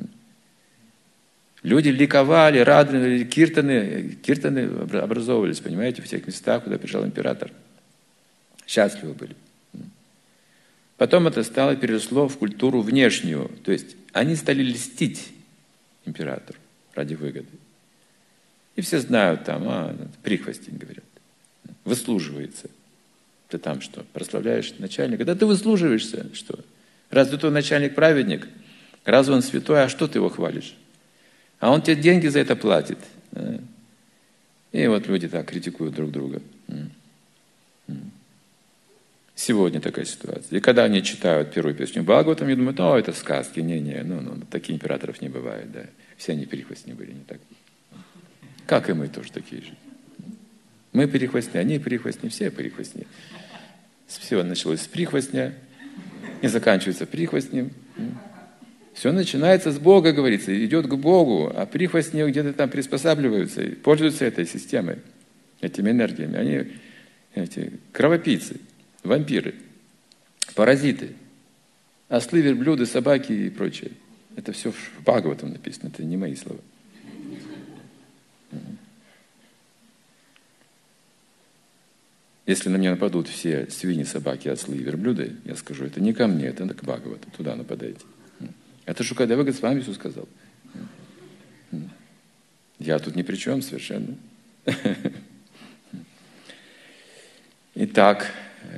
Люди ликовали, радовались, киртаны образовывались, понимаете, в тех местах, куда приезжал император. Счастливы были. Потом это переросло в культуру внешнюю. То есть они стали льстить императору ради выгоды. И все знают там, прихвостень, говорят. Выслуживается. Ты там что, прославляешь начальника? Да ты выслуживаешься, что? Разве твой начальник праведник? Разве он святой? А что ты его хвалишь? А он тебе деньги за это платит. И вот люди так критикуют друг друга. Сегодня такая ситуация. И когда они читают первую песню Бхагаватам, они думают, это сказки. Не, таких императоров не бывает. Да. Все они перехвостни были, не так. Как и мы тоже такие же. Мы перехвостни, они перехвостни, все перехвостни. Все началось с прихвостня и заканчивается прихвостнем. Все начинается с Бога, говорится, идет к Богу, а прихвостни где-то там приспосабливаются, пользуются этой системой, этими энергиями. Они эти кровопийцы, вампиры, паразиты, ослы, верблюды, собаки и прочее. Это все в Бхагаватам написано, это не мои слова. Если на меня нападут все свиньи, собаки, ослы и верблюды, я скажу, это не ко мне, это к Бхагаватам, туда нападайте. Это Шукадева Госвами Иисус сказал. Я тут ни при чем совершенно. Итак,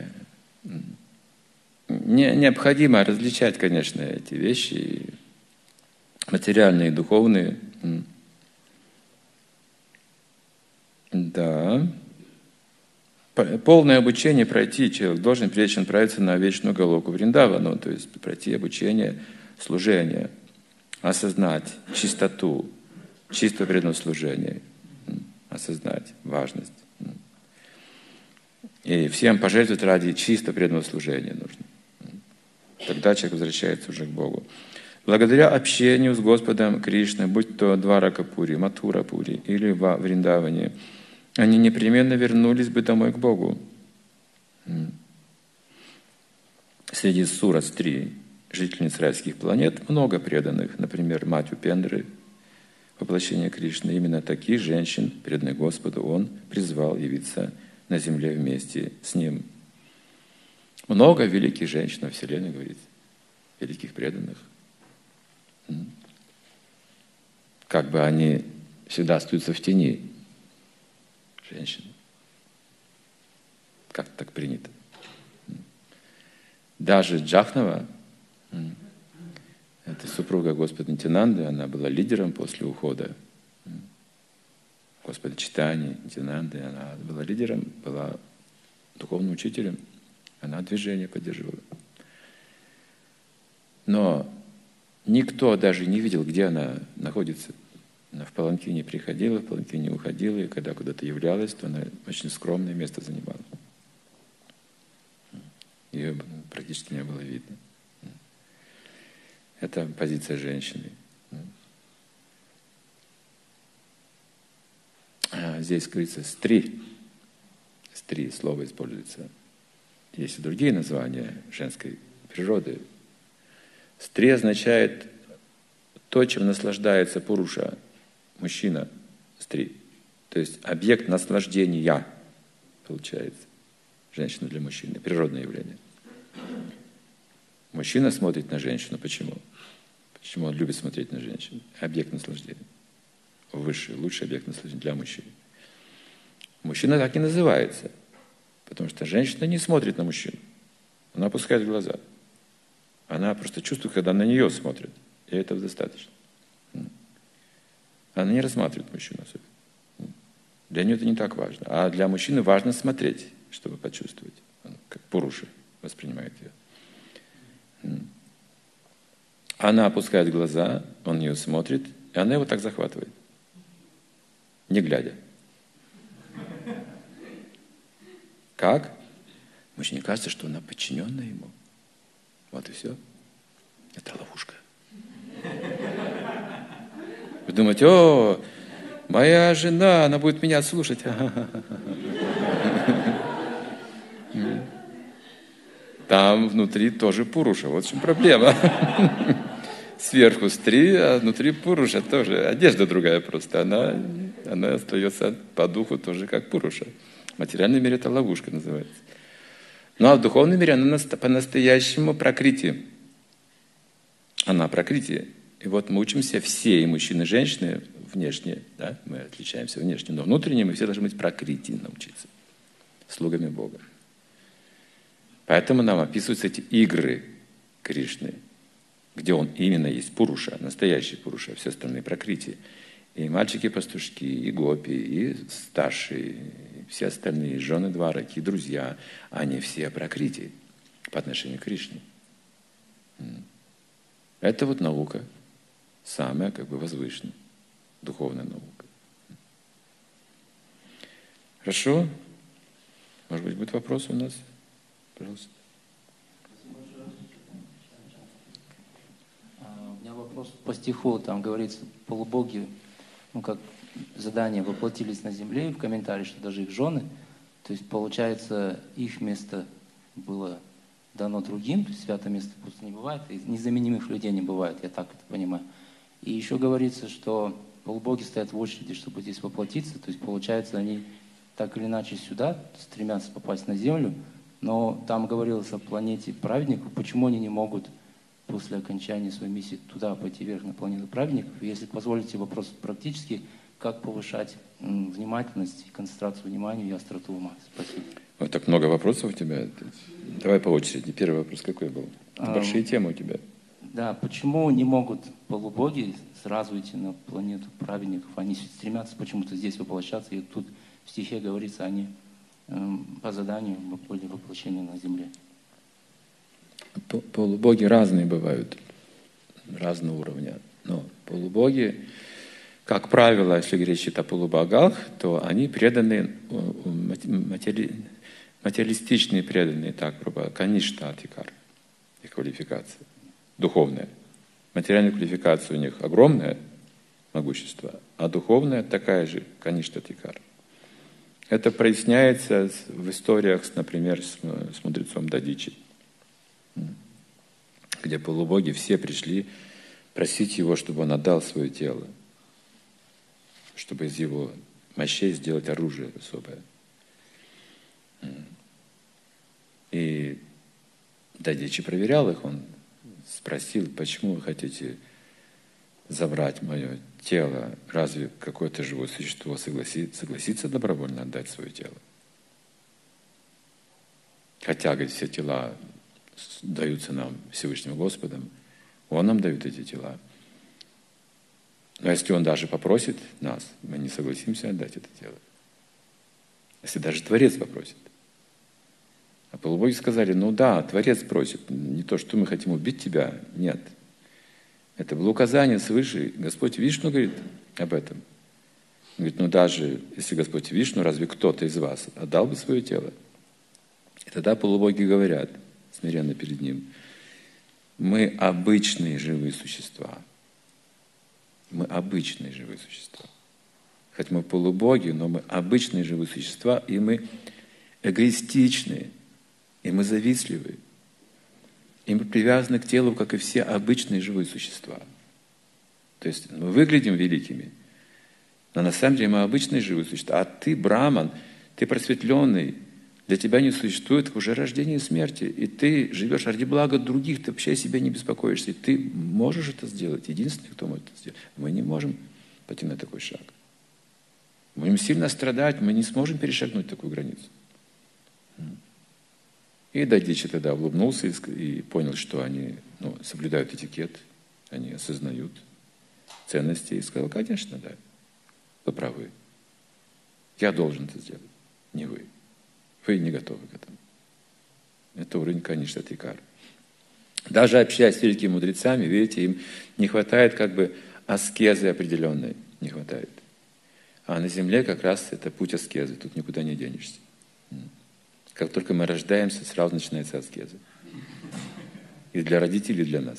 необходимо различать, конечно, эти вещи, материальные и духовные. Да. Полное обучение пройти человек должен, прежде чем отправиться на вечную Галоку Вриндавану, то есть пройти обучение служения, осознать чистоту, чистое преданное служение, осознать важность. И всем пожертвовать ради чисто преданного служения нужно. Тогда человек возвращается уже к Богу. Благодаря общению с Господом Кришной, будь то Дваракапури, Матхурапури или во Вриндаване, они непременно вернулись бы домой к Богу. Среди Сурас-3, жительниц райских планет, много преданных. Например, мать Упендры, воплощение Кришны. Именно таких женщин, преданных Господу, он призвал явиться на земле вместе с ним. Много великих женщин во Вселенной, говорится, великих преданных. Как бы они всегда остаются в тени женщин. Как так принято. Даже Джахнава, это супруга Господа Нитянанды, она была лидером после ухода Господа Чайтаньи, Нитянанды. Она была лидером, была духовным учителем. Она движение поддерживала. Но никто даже не видел, где она находится. Она в паланкине приходила, в паланкине уходила, и когда куда-то являлась, то она очень скромное место занимала. Ее практически не было видно. Это позиция женщины. Здесь говорится «стри». «Стри» слово используется. Есть и другие названия женской природы. «Стри» означает то, чем наслаждается пуруша, мужчина, стри. То есть объект наслаждения, получается, женщина для мужчины, природное явление. Мужчина смотрит на женщину. Почему? Почему он любит смотреть на женщину? Объект наслаждения. Высший, лучший объект наслаждения для мужчин. Мужчина так и называется, потому что женщина не смотрит на мужчину. Она опускает глаза. Она просто чувствует, когда на нее смотрят. И этого достаточно. Она не рассматривает мужчину особенно. Для нее это не так важно. А для мужчины важно смотреть, чтобы почувствовать. Он как пуруши воспринимает ее. Она опускает глаза, он на нее смотрит, и она его так захватывает. Не глядя. Как? Мужчине кажется, что она подчиненная ему. Вот и все. Это ловушка. Вы думаете, о, моя жена, она будет меня слушать. Там внутри тоже пуруша. Вот в чем проблема. Сверху стри, а внутри пуруша тоже. Одежда другая просто. Она остается по духу тоже как пуруша. В материальном мире это ловушка называется. Ну а в духовном мире она по-настоящему пракрити. Она пракрити. И вот мы учимся все, и мужчины, и женщины, внешне, да, мы отличаемся внешне, но внутренне мы все должны быть пракрити научиться, слугами Бога. Поэтому нам описываются эти игры Кришны, где он именно есть пуруша, настоящий пуруша, а все остальные пракрити. И мальчики-пастушки, и гопи, и старшие, и все остальные, жены двараки, и друзья, они все пракрити по отношению к Кришне. Это вот наука, самая как бы возвышенная, духовная наука. Хорошо? Может быть, будет вопрос у нас? Пожалуйста. У меня вопрос по стиху, там говорится, полубоги, как задание, воплотились на земле, и в комментарии, что даже их жены, то есть получается, их место было дано другим, то есть святое место просто не бывает, и незаменимых людей не бывает, я так это понимаю. И еще говорится, что полубоги стоят в очереди, чтобы здесь воплотиться, то есть получается, они так или иначе сюда стремятся попасть на землю, но там говорилось о планете праведников, почему они не могут после окончания своей миссии туда пойти вверх на планету праведников. И если позволите вопрос практически, как повышать внимательность, концентрацию внимания и остроту ума? Спасибо. Вот так много вопросов у тебя. Давай по очереди. Первый вопрос какой был? Большие темы у тебя. Да, почему не могут полубоги сразу идти на планету праведников? Они стремятся почему-то здесь воплощаться, и тут в стихе говорится, они по заданию были воплощены на земле. Полубоги разные бывают, разного уровня. Но полубоги, как правило, если речь идет о полубогах, то они преданные, материалистичные преданные, так, каништха-адхикар, их квалификация, духовная. Материальная квалификация у них огромная, могущество, а духовная такая же, каништха-адхикар. Это проясняется в историях, например, с мудрецом Дадичи, где полубоги все пришли просить его, чтобы он отдал свое тело, чтобы из его мощей сделать оружие особое. И Дадичи проверял их, он спросил, почему вы хотите забрать мое тело? Разве какое-то живое существо согласится добровольно отдать свое тело? Хотя, говорит, все тела даются нам Всевышним Господом, Он нам дает эти тела. Но если Он даже попросит нас, мы не согласимся отдать это тело. Если даже Творец попросит. А полубоги сказали, ну да, Творец просит, не то, что мы хотим убить тебя, нет. Это было указание свыше. Господь Вишну говорит, об этом. Он говорит, ну даже если Господь Вишну, разве кто-то из вас отдал бы свое тело? И тогда полубоги говорят, смиренно перед Ним, мы обычные живые существа. Мы обычные живые существа. Хоть мы полубоги, но мы обычные живые существа, и мы эгоистичные, и мы завистливые. И мы привязаны к телу, как и все обычные живые существа. То есть мы выглядим великими, но на самом деле мы обычные живые существа. А ты, браман, ты просветленный, для тебя не существует уже рождения и смерти. И ты живешь ради блага других, ты вообще о себе не беспокоишься. И ты можешь это сделать. Единственный, кто может это сделать. Мы не можем пойти на такой шаг. Мы будем сильно страдать, мы не сможем перешагнуть такую границу. И Дадичи тогда улыбнулся и понял, что они соблюдают этикет, они осознают ценности. И сказал, конечно, да, вы правы. Я должен это сделать, не вы. Вы не готовы к этому. Это уровень Каништа Трикар. Даже общаясь с великими мудрецами, видите, им не хватает как бы аскезы определенной. Не хватает. А на земле как раз это путь аскезы. Тут никуда не денешься. Как только мы рождаемся, сразу начинается аскеза. И для родителей, и для нас.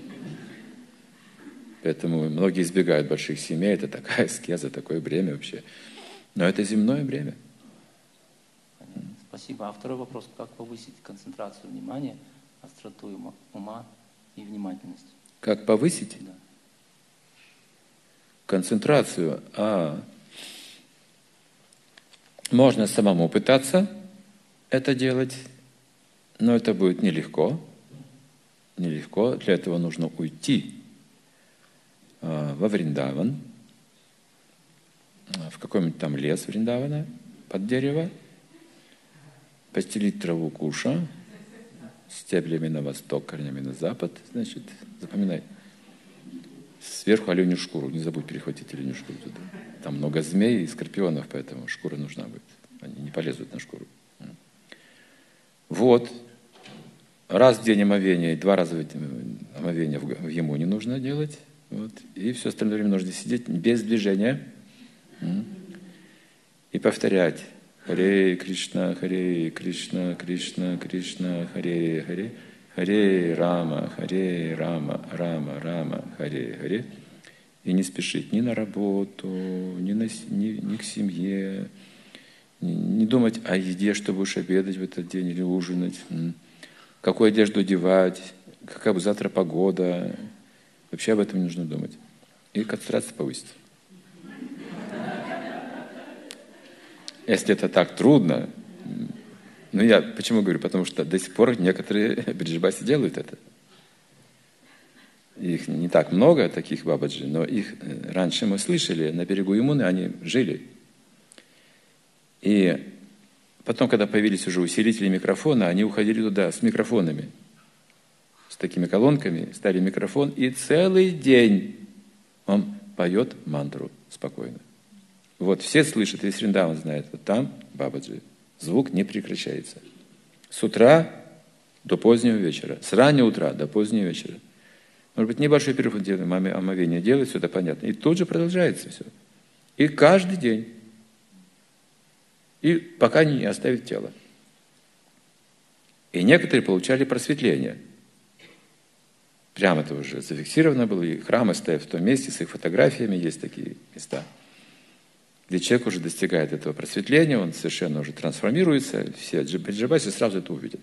Поэтому многие избегают больших семей. Это такая аскеза, такое бремя вообще. Но это земное бремя. Спасибо. А второй вопрос. Как повысить концентрацию внимания, остроту ума и внимательность? Как повысить? Да. Концентрацию. Можно самому пытаться это делать, но это будет нелегко. Нелегко. Для этого нужно уйти во Вриндаван, в какой-нибудь там лес Вриндавана, под дерево, постелить траву куша, стеблями на восток, корнями на запад, значит, запоминай. Сверху оленью шкуру, не забудь перехватить оленью шкуру туда. Там много змей и скорпионов, поэтому шкура нужна будет. Они не полезут на шкуру. Вот. Раз в день омовения и 2 раза омовения в Ямуне нужно делать. Вот. И все остальное время нужно сидеть без движения. И повторять. Харе Кришна, Кришна, Кришна, Харе Харе. Харе Рама, Рама, Рама, Харе Харе. И не спешить ни на работу, ни к семье, не думать о еде, что будешь обедать в этот день или ужинать, какую одежду одевать, какая будет завтра погода. Вообще об этом не нужно думать. И концентрация повысится. Если это так трудно, я почему говорю? Потому что до сих пор некоторые бриджбаси делают это. Их не так много, таких бабаджи, но их раньше мы слышали, на берегу Ямуны они жили. И потом, когда появились уже усилители микрофона, они уходили туда с микрофонами, с такими колонками, ставили микрофон, и целый день он поет мантру спокойно. Вот все слышат, весь Вриндаван знает, вот там бабаджи. Звук не прекращается. С утра до позднего вечера. С раннего утра до позднего вечера. Может быть, небольшой перерыв делаем, омовение делает, все это понятно. И тут же продолжается все. И каждый день. И пока не оставит тело. И некоторые получали просветление. Прямо это уже зафиксировано было. И храмы стоят в том месте, с их фотографиями есть такие места, где человек уже достигает этого просветления, он совершенно уже трансформируется, все бриджбаси сразу это увидят.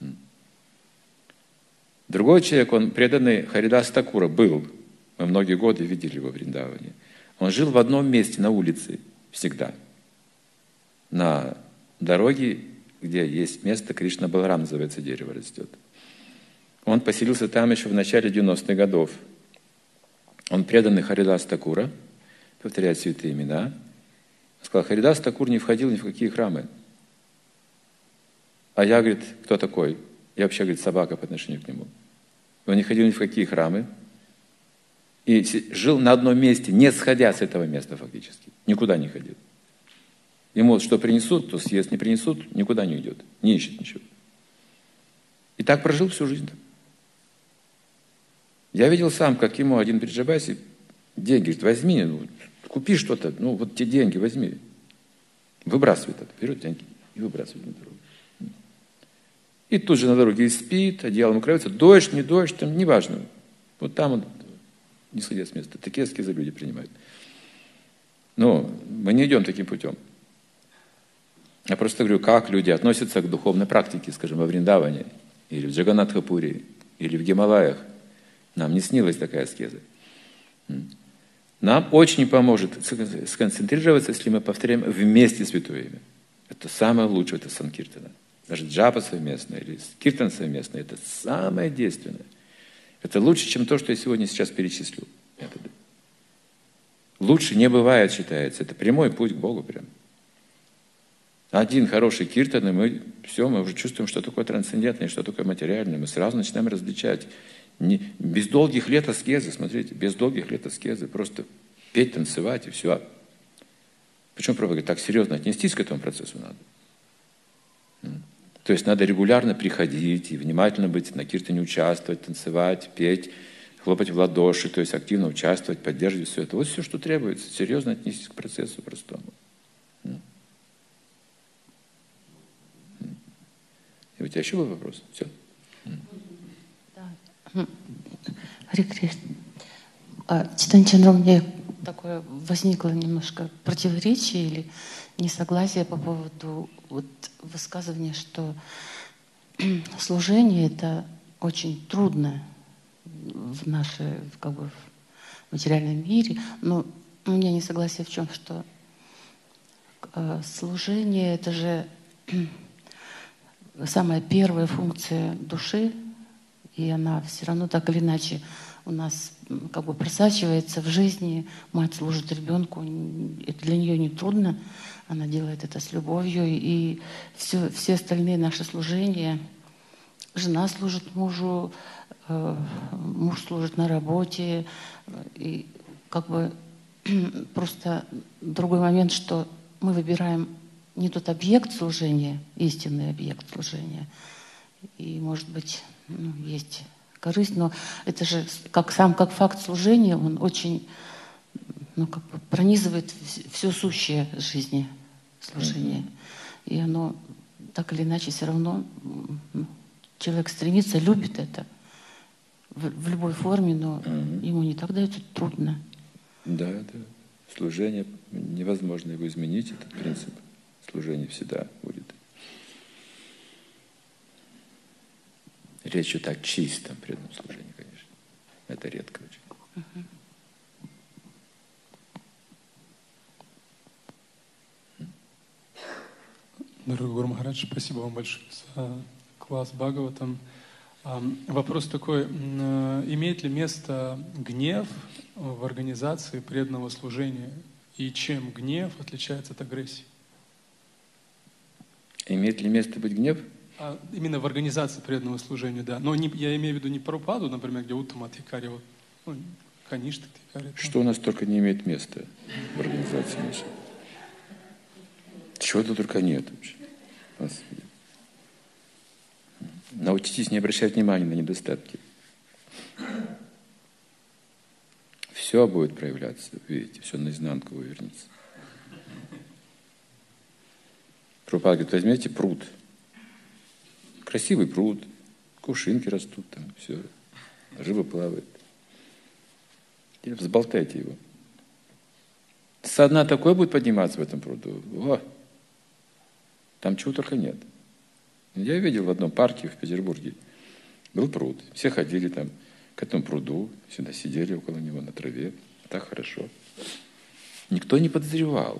Другой человек, он преданный Харидас Такура был, мы многие годы видели его в Вриндаване. Он жил в одном месте, на улице, всегда. На дороге, где есть место, Кришна Баларам называется, дерево растет. Он поселился там еще в начале 90-х годов. Он преданный Харидас Такура, повторяет святые имена. Сказал, Харидас Такур не входил ни в какие храмы. А я, говорит, кто такой? Я вообще, говорит, собака по отношению к нему. Он не ходил ни в какие храмы. И жил на одном месте, не сходя с этого места фактически. Никуда не ходил. Ему что принесут, то съест, не принесут, никуда не идет. Не ищет ничего. И так прожил всю жизнь. Я видел сам, как ему один бриджбаси деньги, говорит, возьми, Купи что-то, ну вот те деньги возьми. Выбрасывает это, берет деньги и выбрасывает на дорогу. И тут же на дороге и спит, одеялом укрывается, дождь, не дождь, там, неважно. Вот там он не сходя с места. Такие аскезы люди принимают. Но мы не идем таким путем. Я просто говорю, как люди относятся к духовной практике, скажем, во Вриндаване, или в Джаганнатхапуре, или в Гималаях. Нам не снилась такая аскеза. Нам очень поможет сконцентрироваться, если мы повторяем вместе Святое Имя. Это самое лучшее, это санкиртана. Даже джапа совместная или киртан совместная, это самое действенное. Это лучше, чем то, что я сегодня сейчас перечислю. Методы. Лучше не бывает, считается. Это прямой путь к Богу прям. Один хороший киртан, и мы уже чувствуем, что такое трансцендентное, что такое материальное. Мы сразу начинаем различать. Без долгих лет аскезы, смотрите, без долгих лет аскезы. Просто петь, танцевать и все. Почему, Прабхупада говорит, так серьезно отнестись к этому процессу надо? То есть надо регулярно приходить и внимательно быть на киртане, участвовать, танцевать, петь, хлопать в ладоши, то есть активно участвовать, поддерживать все это. Вот все, что требуется. Серьезно отнестись к процессу простому. И у тебя еще был вопрос? Все. Да. Харе Кришна. Читань Чандра, у меня такое возникло немножко противоречие или несогласие по поводу вот высказывания, что служение — это очень трудно в в материальном мире. Но у меня несогласие в чем, что служение — это же самая первая функция души, и она все равно так или иначе у нас просачивается в жизни. Мать служит ребенку, это для нее не трудно, она делает это с любовью, и все остальные наши служения, жена служит мужу, муж служит на работе, и просто другой момент, что мы выбираем не тот объект служения, истинный объект служения, и, может быть, есть корысть, но это же как факт служения, он очень пронизывает все сущее жизни служения. И оно так или иначе все равно человек стремится, любит это в любой форме, но ему не так дается трудно. Да. Служение, невозможно его изменить, этот принцип. Служение всегда будет. Речь идет о чистом преданном служении, конечно. Это редко очень. Дорогой Гуру Махарадж, спасибо вам большое за класс Бхагаватам. Вопрос такой, имеет ли место гнев в организации преданного служения? И чем гнев отличается от агрессии? Имеет ли место быть гнев? Именно в организации преданного служения, да. Но я имею в виду не Прабхупаду, например, где Уттама Адхикари, Каништа Адхикари. Что у нас только не имеет места в организации нашей? Чего-то только нет вообще. Господи. Научитесь не обращать внимания на недостатки. Все будет проявляться, видите, все наизнанку вывернется. Прабхупада говорит, возьмите пруд. Красивый пруд, кувшинки растут там, все, рыба плавает. И взболтайте его. Со дна такое будет подниматься в этом пруду. О, там чего только нет. Я видел в одном парке в Петербурге. Был пруд. Все ходили там к этому пруду, всегда сидели около него на траве. Так хорошо. Никто не подозревал,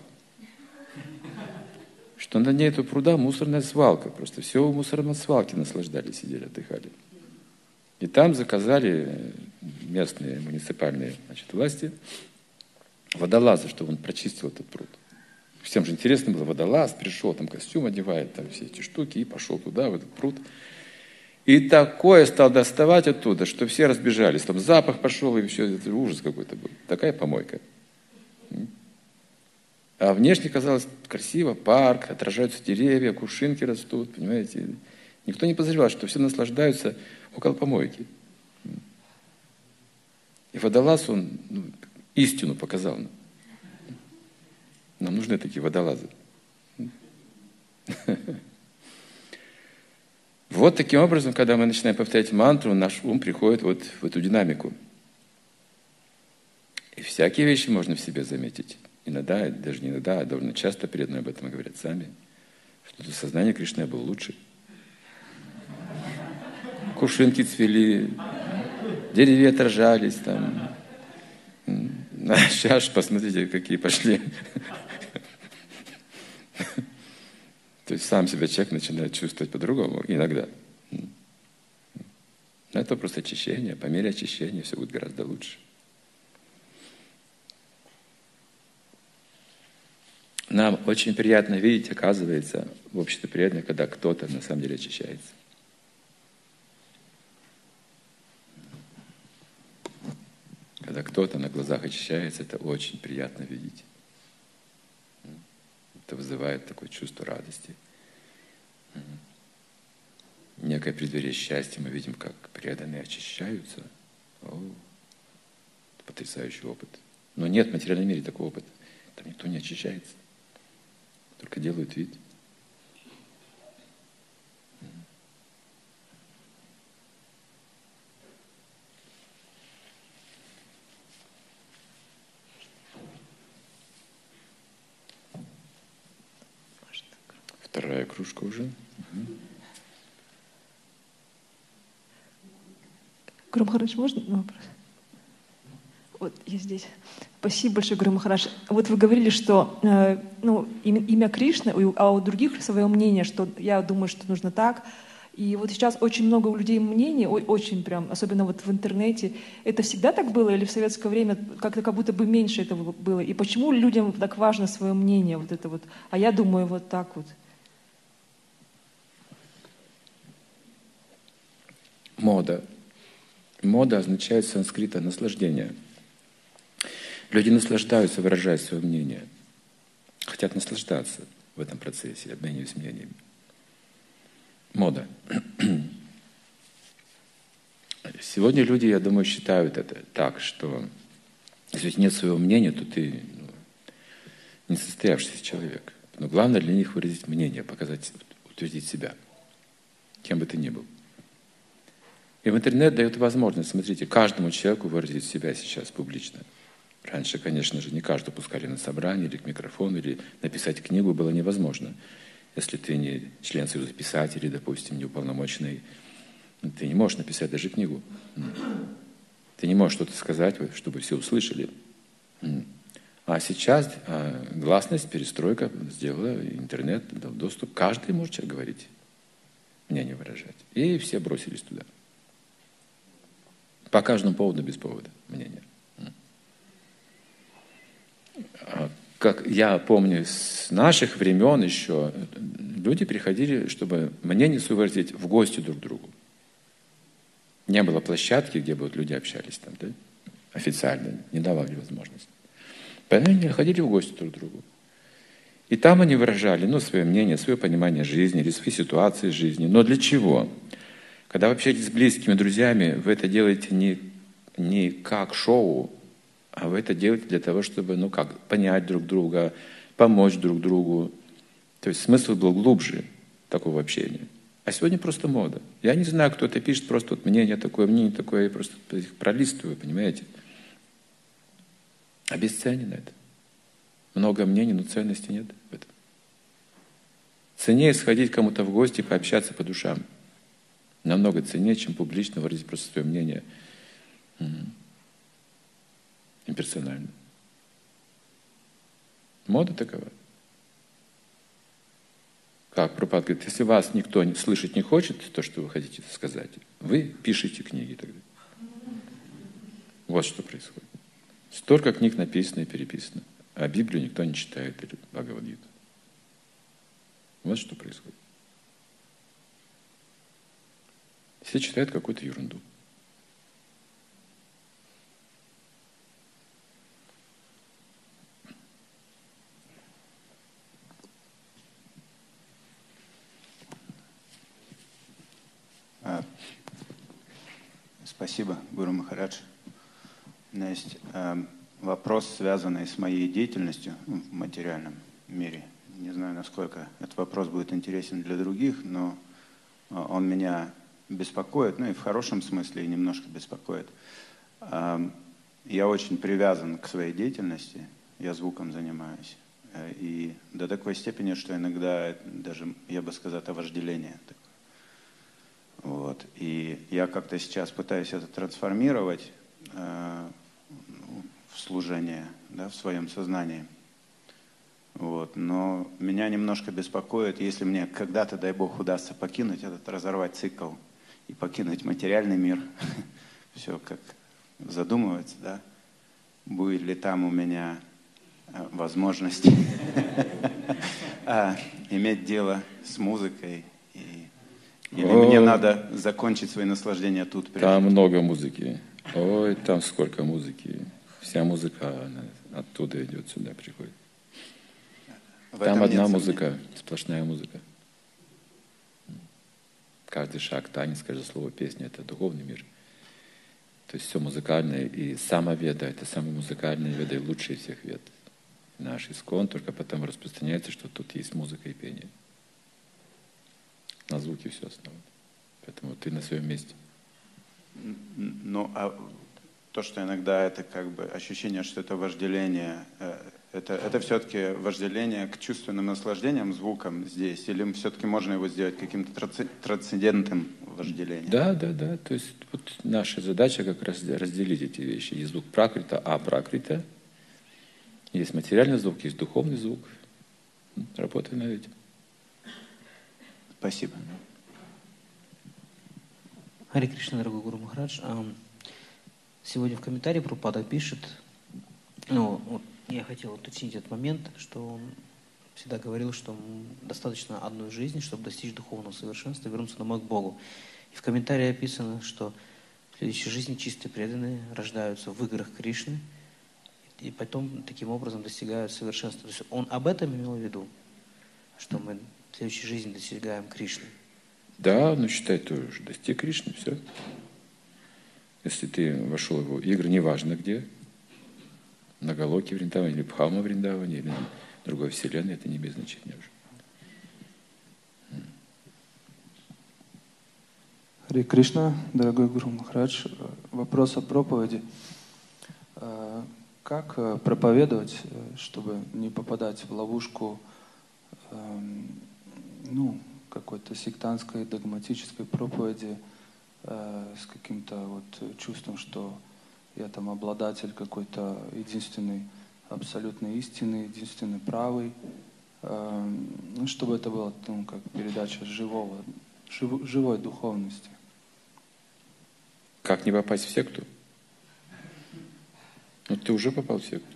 что на дне этого пруда мусорная свалка. Просто все у мусорной свалки наслаждались, сидели, отдыхали. И там заказали местные муниципальные власти водолаза, чтобы он прочистил этот пруд. Всем же интересно было, водолаз пришел, там костюм одевает, там все эти штуки, и пошел туда, в этот пруд. И такое стал доставать оттуда, что все разбежались. Там запах пошел, и все, это ужас какой-то был. Такая помойка. А внешне казалось красиво, парк, отражаются деревья, кувшинки растут, понимаете. Никто не подозревал, что все наслаждаются около помойки. И водолаз, он истину показал нам. Нам нужны такие водолазы. Вот таким образом, когда мы начинаем повторять мантру, наш ум приходит вот в эту динамику. И всякие вещи можно в себе заметить. Иногда, даже не иногда, а довольно часто преданные об этом говорят сами, что до сознания Кришны я был лучше. Кувшинки цвели, деревья отражались там. А сейчас посмотрите, какие пошли. То есть сам себя человек начинает чувствовать по-другому иногда. Но это просто очищение. По мере очищения все будет гораздо лучше. Нам очень приятно видеть, оказывается, в обществе преданных, когда кто-то на самом деле очищается. Когда кто-то на глазах очищается, это очень приятно видеть. Это вызывает такое чувство радости. Некое преддверие счастья. Мы видим, как преданные очищаются. О, это потрясающий опыт. Но нет в материальном мире такого опыта. Там никто не очищается. Только делают вид. Вторая кружка уже. Гуру Махарадж, можно вопрос? Вот я здесь. Спасибо большое, Гуру Махарадж. Вот вы говорили, что имя Кришны, а у других свое мнение, что я думаю, что нужно так. И вот сейчас очень много у людей мнений, очень прям, особенно вот в интернете. Это всегда так было или в советское время как-то как будто бы меньше этого было? И почему людям так важно свое мнение, вот это вот? А я думаю вот так вот. Мода. Мода означает с санскрита наслаждение. Люди наслаждаются, выражая свое мнение. Хотят наслаждаться в этом процессе, обмениваясь мнениями. Мода. Сегодня люди, я думаю, считают это так, что если нет своего мнения, то ты не состоявшийся человек. Но главное для них выразить мнение, показать, утвердить себя, кем бы ты ни был. И в интернет дает возможность, смотрите, каждому человеку выразить себя сейчас публично. Раньше, конечно же, не каждого пускали на собрание или к микрофону, или написать книгу было невозможно. Если ты не член Союза писателей, допустим, не уполномоченный, ты не можешь написать даже книгу. Ты не можешь что-то сказать, чтобы все услышали. А сейчас гласность, перестройка сделала, интернет дал доступ. Каждый может говорить, мнение выражать. И все бросились туда. По каждому поводу, без повода, мнение. Как я помню, с наших времен еще люди приходили, чтобы мнение свое выразить в гости друг к другу. Не было площадки, где бы вот люди общались там, да? Официально, не давали возможность. Поэтому они ходили в гости друг к другу. И там они выражали свое мнение, свое понимание жизни или свои ситуации жизни. Но для чего? Когда вы общаетесь с близкими друзьями, вы это делаете не как шоу, а вы это делаете для того, чтобы понять друг друга, помочь друг другу. То есть смысл был глубже такого общения. А сегодня просто мода. Я не знаю, кто это пишет, просто вот мнение такое, я просто их пролистываю, понимаете? Обесценено это. Много мнений, но ценности нет в этом. Ценнее сходить кому-то в гости, пообщаться по душам. Намного ценнее, чем публично выразить просто свое мнение имперсонально. Мода такова. Как Прабхупада говорит, если вас никто слышать не хочет, то, что вы хотите сказать, вы пишите книги тогда. Вот что происходит. Столько книг написано и переписано, а Библию никто не читает или Бхагавад-гиту. Вот что происходит. Все читают какую-то ерунду. Спасибо, Гуру Махарадж. У меня есть вопрос, связанный с моей деятельностью в материальном мире. Не знаю, насколько этот вопрос будет интересен для других, но он меня беспокоит, ну и в хорошем смысле, и немножко беспокоит. Я очень привязан к своей деятельности, я звуком занимаюсь. И до такой степени, что иногда даже, я бы сказал, это вожделение. Вот. И я как-то сейчас пытаюсь это трансформировать в служение, да, в своем сознании. Вот. Но меня немножко беспокоит, если мне когда-то, дай Бог, удастся покинуть этот, разорвать цикл и покинуть материальный мир, все как задумывается, да, будет ли там у меня возможность иметь дело с музыкой, или мне надо закончить свои наслаждения тут. Там много музыки. Ой, там сколько музыки. Вся музыка она оттуда идет, сюда приходит. Там одна музыка, сплошная музыка. Каждый шаг, танец, каждое слово песни — это духовный мир. То есть все музыкальное. И сама веда — это самая музыкальная веда и лучшая из всех вед. Наш искон только потом распространяется, что тут есть музыка и пение. На звуки все основано. Поэтому ты на своем месте. Ну, а то, что иногда это как бы ощущение, что это вожделение, это все-таки вожделение к чувственным наслаждениям, звукам здесь, или все-таки можно его сделать каким-то трансцендентным вожделением? Да. То есть вот наша задача как раз разделить эти вещи. Есть звук пракрита, апракрита. Есть материальный звук, есть духовный звук. Работай над этим. Спасибо. Харе Кришна, дорогой Гуру Махарадж. Сегодня в комментарии Прабхупада пишет, вот я хотел уточнить этот момент, что он всегда говорил, что достаточно одной жизни, чтобы достичь духовного совершенства и вернуться домой к Богу. И в комментарии описано, что в следующей жизни чистые преданные рождаются в играх Кришны, и потом таким образом достигают совершенства. То есть он об этом имел в виду, что мы в следующей жизни достигаем Кришны. Да, но считай, ты уже достиг Кришны, все. Если ты вошел в его игры, неважно где, на Галоке Вриндаване, или Бхама Вриндаване, или на другой вселенной, это не без значения уже. Харе Кришна, дорогой Гуру Махарадж, вопрос о проповеди. Как проповедовать, чтобы не попадать в ловушку какой-то сектантской, догматической проповеди с каким-то вот чувством, что я там обладатель какой-то единственной абсолютной истины, единственной правой, чтобы это было как передача живой духовности. Как не попасть в секту? Ну, ты уже попал в секту.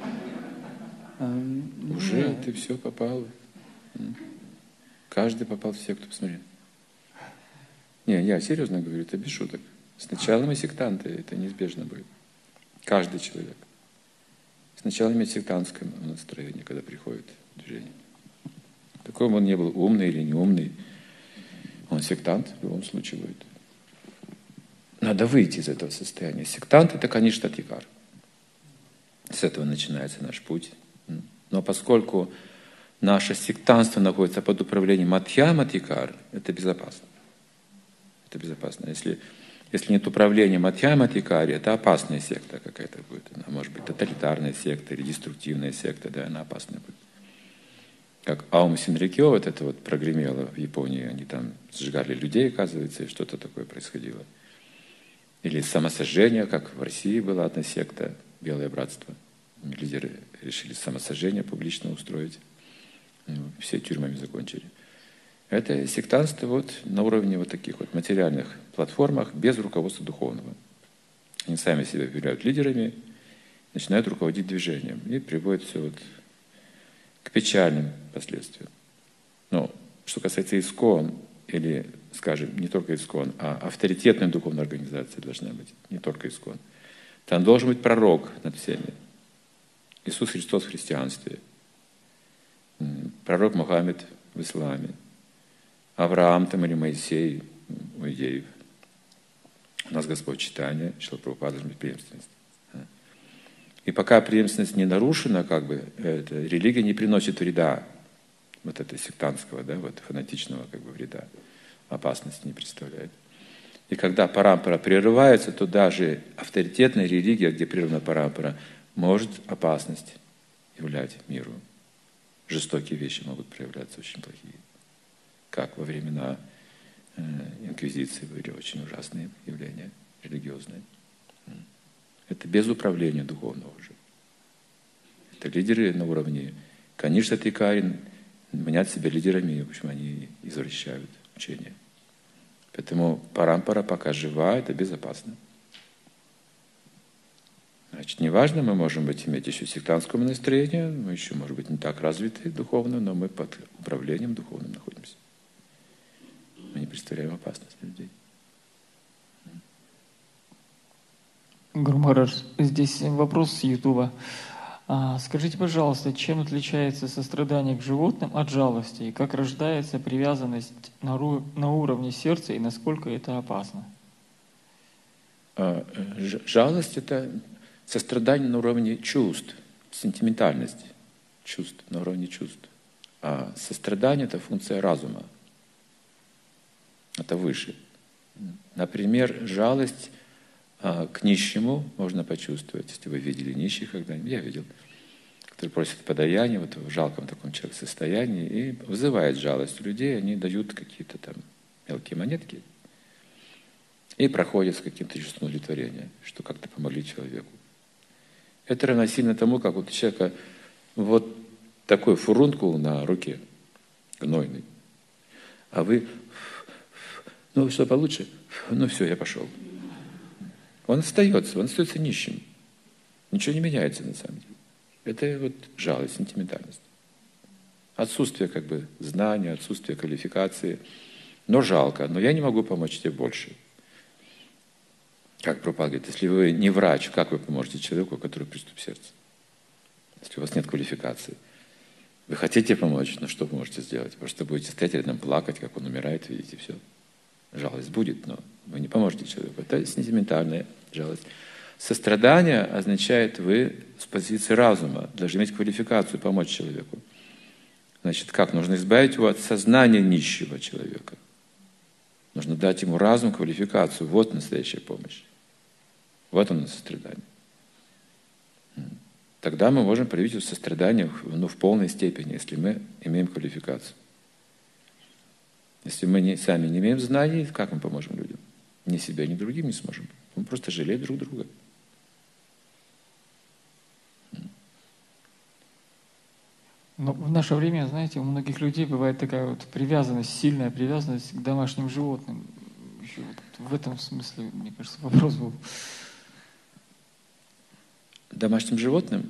Уже ты все попал. Каждый попал в секту, посмотри. Не, я серьезно говорю, это без шуток. Сначала мы сектанты, это неизбежно будет. Каждый человек. Сначала имеет сектантское настроение, когда приходит в движение. Такой он не был умный или не умный. Он сектант в любом случае будет. Надо выйти из этого состояния. Сектант — это, конечно, тикар. С этого начинается наш путь. Но поскольку наше сектантство находится под управлением Мадхьяма-тикар, это безопасно. Это безопасно. Если нет управления Мадхьяма-тикари, это опасная секта какая-то будет. Она может быть тоталитарная секта или деструктивная секта, да, она опасная будет. Как Аума Синрикё, вот это вот прогремело в Японии, они там сжигали людей, оказывается, и что-то такое происходило. Или самосожжение, как в России была одна секта, Белое братство. Лидеры решили самосожжение публично устроить. Все тюрьмами закончили. Это сектантство вот на уровне вот таких вот материальных платформах без руководства духовного. Они сами себя объявляют лидерами, начинают руководить движением. И приводит все вот к печальным последствиям. Но что касается ИСККОН, или, скажем, не только ИСККОН, а авторитетная духовная организация должна быть, не только ИСККОН. Там должен быть пророк над всеми. Иисус Христос в христианстве, пророк Мухаммед в исламе, Авраам там или Моисей у иудеев. У нас Господь читание, Шрила Прабхупада должна быть преемственность. И пока преемственность не нарушена, как бы, религия не приносит вреда, вот это сектантского, да, вот фанатичного как бы вреда, опасности не представляет. И когда парампара прерывается, то даже авторитетная религия, где прервана парампара, может опасность являть миру. Жестокие вещи могут проявляться, очень плохие. Как во времена инквизиции были очень ужасные явления религиозные. Это без управления духовного уже. Это лидеры на уровне Каништа Тикарин мнят себя лидерами, в общем, они извращают учение. Поэтому парампара пока жива, это безопасно. Значит, неважно, мы можем быть, иметь еще сектантское настроение, мы еще, может быть, не так развиты духовно, но мы под управлением духовным находимся. Мы не представляем опасность для людей. Гуру Махарадж, здесь вопрос с Ютуба. Скажите, пожалуйста, чем отличается сострадание к животным от жалости? И как рождается привязанность на уровне сердца и насколько это опасно? Жалость — это сострадание на уровне чувств, сентиментальность чувств, на уровне чувств. А сострадание — это функция разума. Это выше. Например, жалость к нищему можно почувствовать, если вы видели нищих когда-нибудь. Я видел, который просит подаяние вот в жалком таком человеке состоянии и вызывает жалость у людей. Они дают какие-то там мелкие монетки и проходят с каким-то чувством удовлетворения, что как-то помогли человеку. Это равносильно тому, как вот у человека вот такой фурункул на руке, гнойный, а вы, ну что получше, ну все, я пошел. Он остается нищим. Ничего не меняется на самом деле. Это вот жалость, сентиментальность. Отсутствие как бы знания, отсутствие квалификации. Но жалко, но я не могу помочь тебе больше. Как Прабхупада говорит, если вы не врач, как вы поможете человеку, у которого приступ сердца? Если у вас нет квалификации. Вы хотите помочь, но что вы можете сделать? Просто будете стоять рядом, плакать, как он умирает, видите, все. Жалость будет, но вы не поможете человеку. Это сентиментальная жалость. Сострадание означает, вы с позиции разума должны иметь квалификацию, помочь человеку. Значит, как? Нужно избавить его от сознания нищего человека. Нужно дать ему разум, квалификацию. Вот настоящая помощь. Вот оно сострадание. Тогда мы можем проявить сострадание в полной степени, если мы имеем квалификацию. Если мы сами не имеем знаний, как мы поможем людям? Ни себя, ни другим не сможем. Мы просто жалеем друг друга. Но в наше время, знаете, у многих людей бывает такая вот привязанность, сильная привязанность к домашним животным. Еще вот в этом смысле, мне кажется, вопрос был. Домашним животным?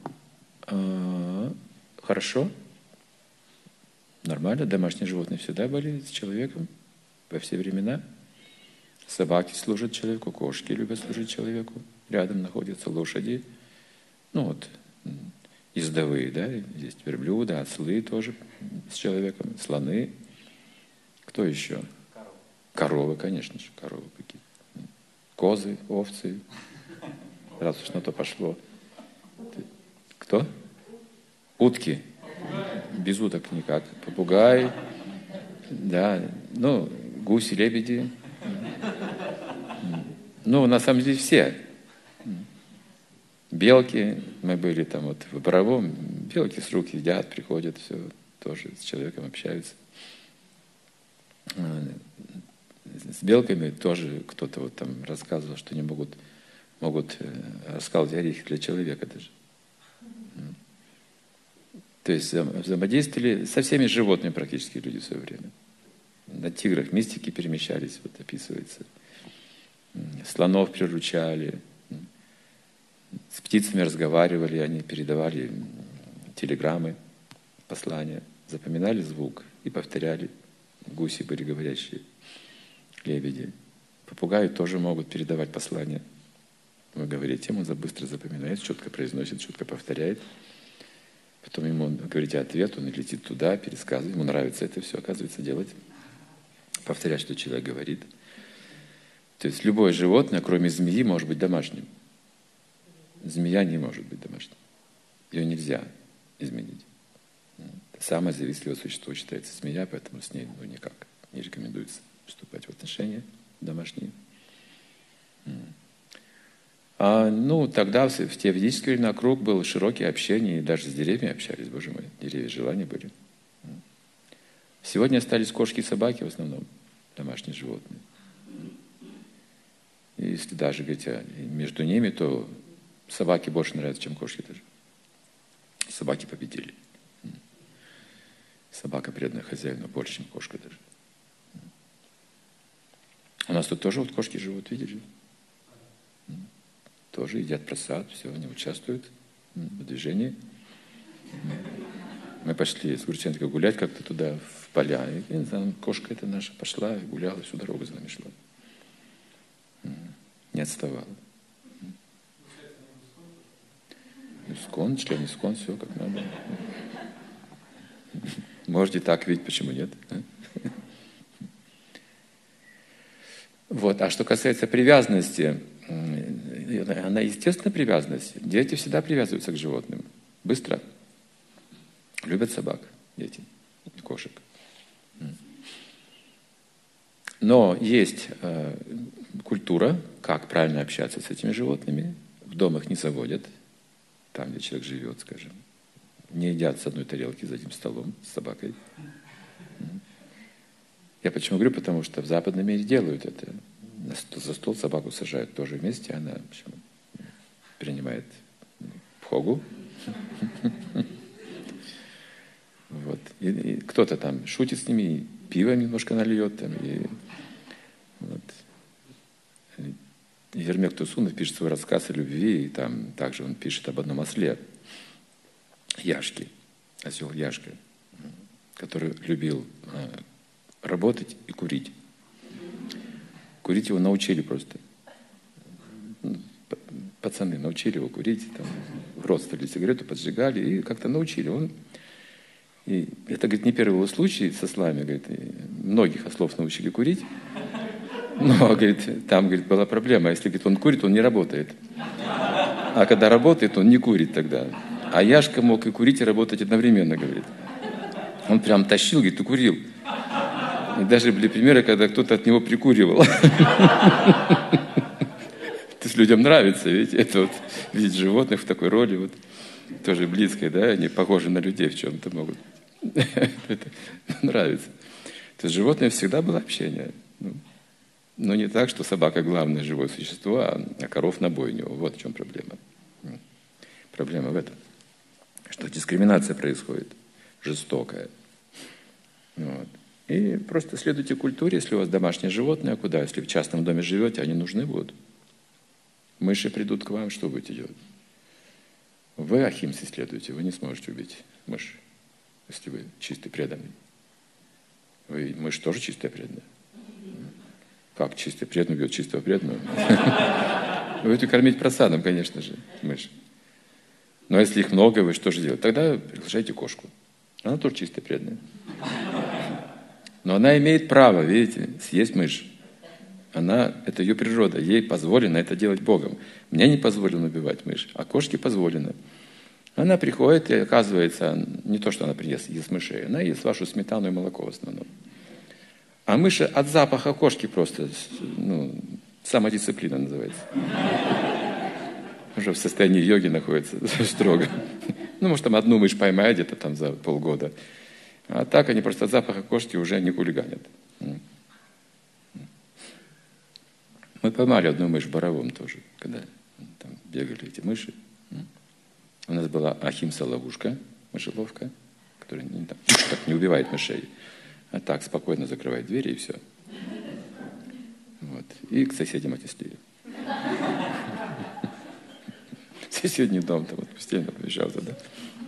Хорошо. Нормально, домашние животные всегда были с человеком во все времена. Собаки служат человеку, кошки любят служить человеку. Рядом находятся лошади. Ну вот, ездовые, да, есть верблюды, ослы тоже с человеком, слоны. Кто еще? Коровы, конечно же, коровы какие-то. Козы, овцы. Раз уж на то пошло. Кто? Утки. Без уток никак. Попугай, да, ну, гуси, лебеди. Ну, на самом деле все. Белки, мы были там вот в Боровом, белки с рук едят, приходят, все, тоже с человеком общаются. С белками тоже кто-то вот там рассказывал, что они могут раскалывать орехи для человека даже. То есть взаимодействовали со всеми животными практически люди в свое время. На тиграх мистики перемещались, вот описывается. Слонов приручали, с птицами разговаривали, они передавали телеграммы, послания, запоминали звук и повторяли. Гуси были говорящие, лебеди. Попугаи тоже могут передавать послания. Вы говорите, он быстро запоминает, четко произносит, четко повторяет. Потом ему говорите ответ, он летит туда, пересказывает. Ему нравится это все, оказывается, делать. Повторять, что человек говорит. То есть любое животное, кроме змеи, может быть домашним. Змея не может быть домашней. Ее нельзя изменить. Самое завистливое существо считается змея, поэтому с ней никак не рекомендуется вступать в отношения домашние. Тогда в те ведические времена круг был широкий, общение, и даже с деревьями общались, Боже мой, деревья желания были. Сегодня остались кошки и собаки в основном, домашние животные. И если даже говорить между ними, то собаке больше нравятся, чем кошки даже. Собаки победили. Собака преданная хозяину больше, чем кошка даже. У нас тут тоже вот кошки живут, видели? Тоже едят просад, все, они участвуют в движении. Мы пошли с Гурченко гулять как-то туда, в поля. И кошка эта наша пошла и гуляла, всю дорогу за нами шла. Не отставала. Искон, член искон, все как надо. Можете так видеть, почему нет? Вот. А что касается привязанности, она естественная привязанность. Дети всегда привязываются к животным. Быстро. Любят собак, дети, кошек. Но есть культура, как правильно общаться с этими животными. В дом их не заводят, там, где человек живет, скажем. Не едят с одной тарелки за одним столом с собакой. Я почему говорю? Потому что в западном мире делают это. За стол собаку сажают тоже вместе, она принимает пхогу. Вот. И кто-то там шутит с ними, и пиво немножко нальет. Там, и Ермек Тусунов пишет свой рассказ о любви, и там также он пишет об одном осле, Яшке, осел Яшка, который любил работать и курить. Курить его научили просто. Пацаны научили его курить, там, в рот ставили сигарету, поджигали и как-то научили. И это, говорит, не первый его случай с ослами, говорит, многих ослов научили курить. Но, говорит, там, говорит, была проблема. Если, говорит, он курит, он не работает. А когда работает, он не курит тогда. А Яшка мог и курить, и работать одновременно, говорит. Он прям тащил, говорит, и курил. И даже были примеры, когда кто-то от него прикуривал. То есть людям нравится, видите, это вот видеть животных в такой роли, вот тоже близкой, да, они похожи на людей в чем-то могут. Это нравится. То есть животное всегда было общение. Но не так, что собака главное живое существо, а коров на бойню. Вот в чем проблема. Проблема в этом, что дискриминация происходит, жестокая. Вот. И просто следуйте культуре, если у вас домашнее животное, а куда? Если в частном доме живете, они нужны будут. Мыши придут к вам, что будете делать? Вы ахимсе следуете, вы не сможете убить мышь, если вы чистый преданный. Мышь тоже чистая преданная. Как чистый преданный убьет чистого преданного? Вы будете кормить просадом, конечно же, мышь. Но если их много, вы что же делать? Тогда приглашайте кошку. Она тоже чистая преданная. Но она имеет право, видите, съесть мышь. Это ее природа, ей позволено это делать Богом. Мне не позволено убивать мышь, а кошке позволено. Она приходит, и оказывается, не то, что она ест мышей, она ест вашу сметану и молоко в основном. А мыши от запаха кошки просто, самодисциплина называется. Уже в состоянии йоги находится строго. Может, там одну мышь поймает где-то там за полгода. А так они просто от запаха кошки уже не хулиганят. Мы поймали одну мышь в Боровом тоже, когда там бегали эти мыши. У нас была ахимса-ловушка, мышеловка, которая не убивает мышей, а так спокойно закрывает двери и все. Вот. И к соседям отнесли. Соседний дом там постельно побежал туда.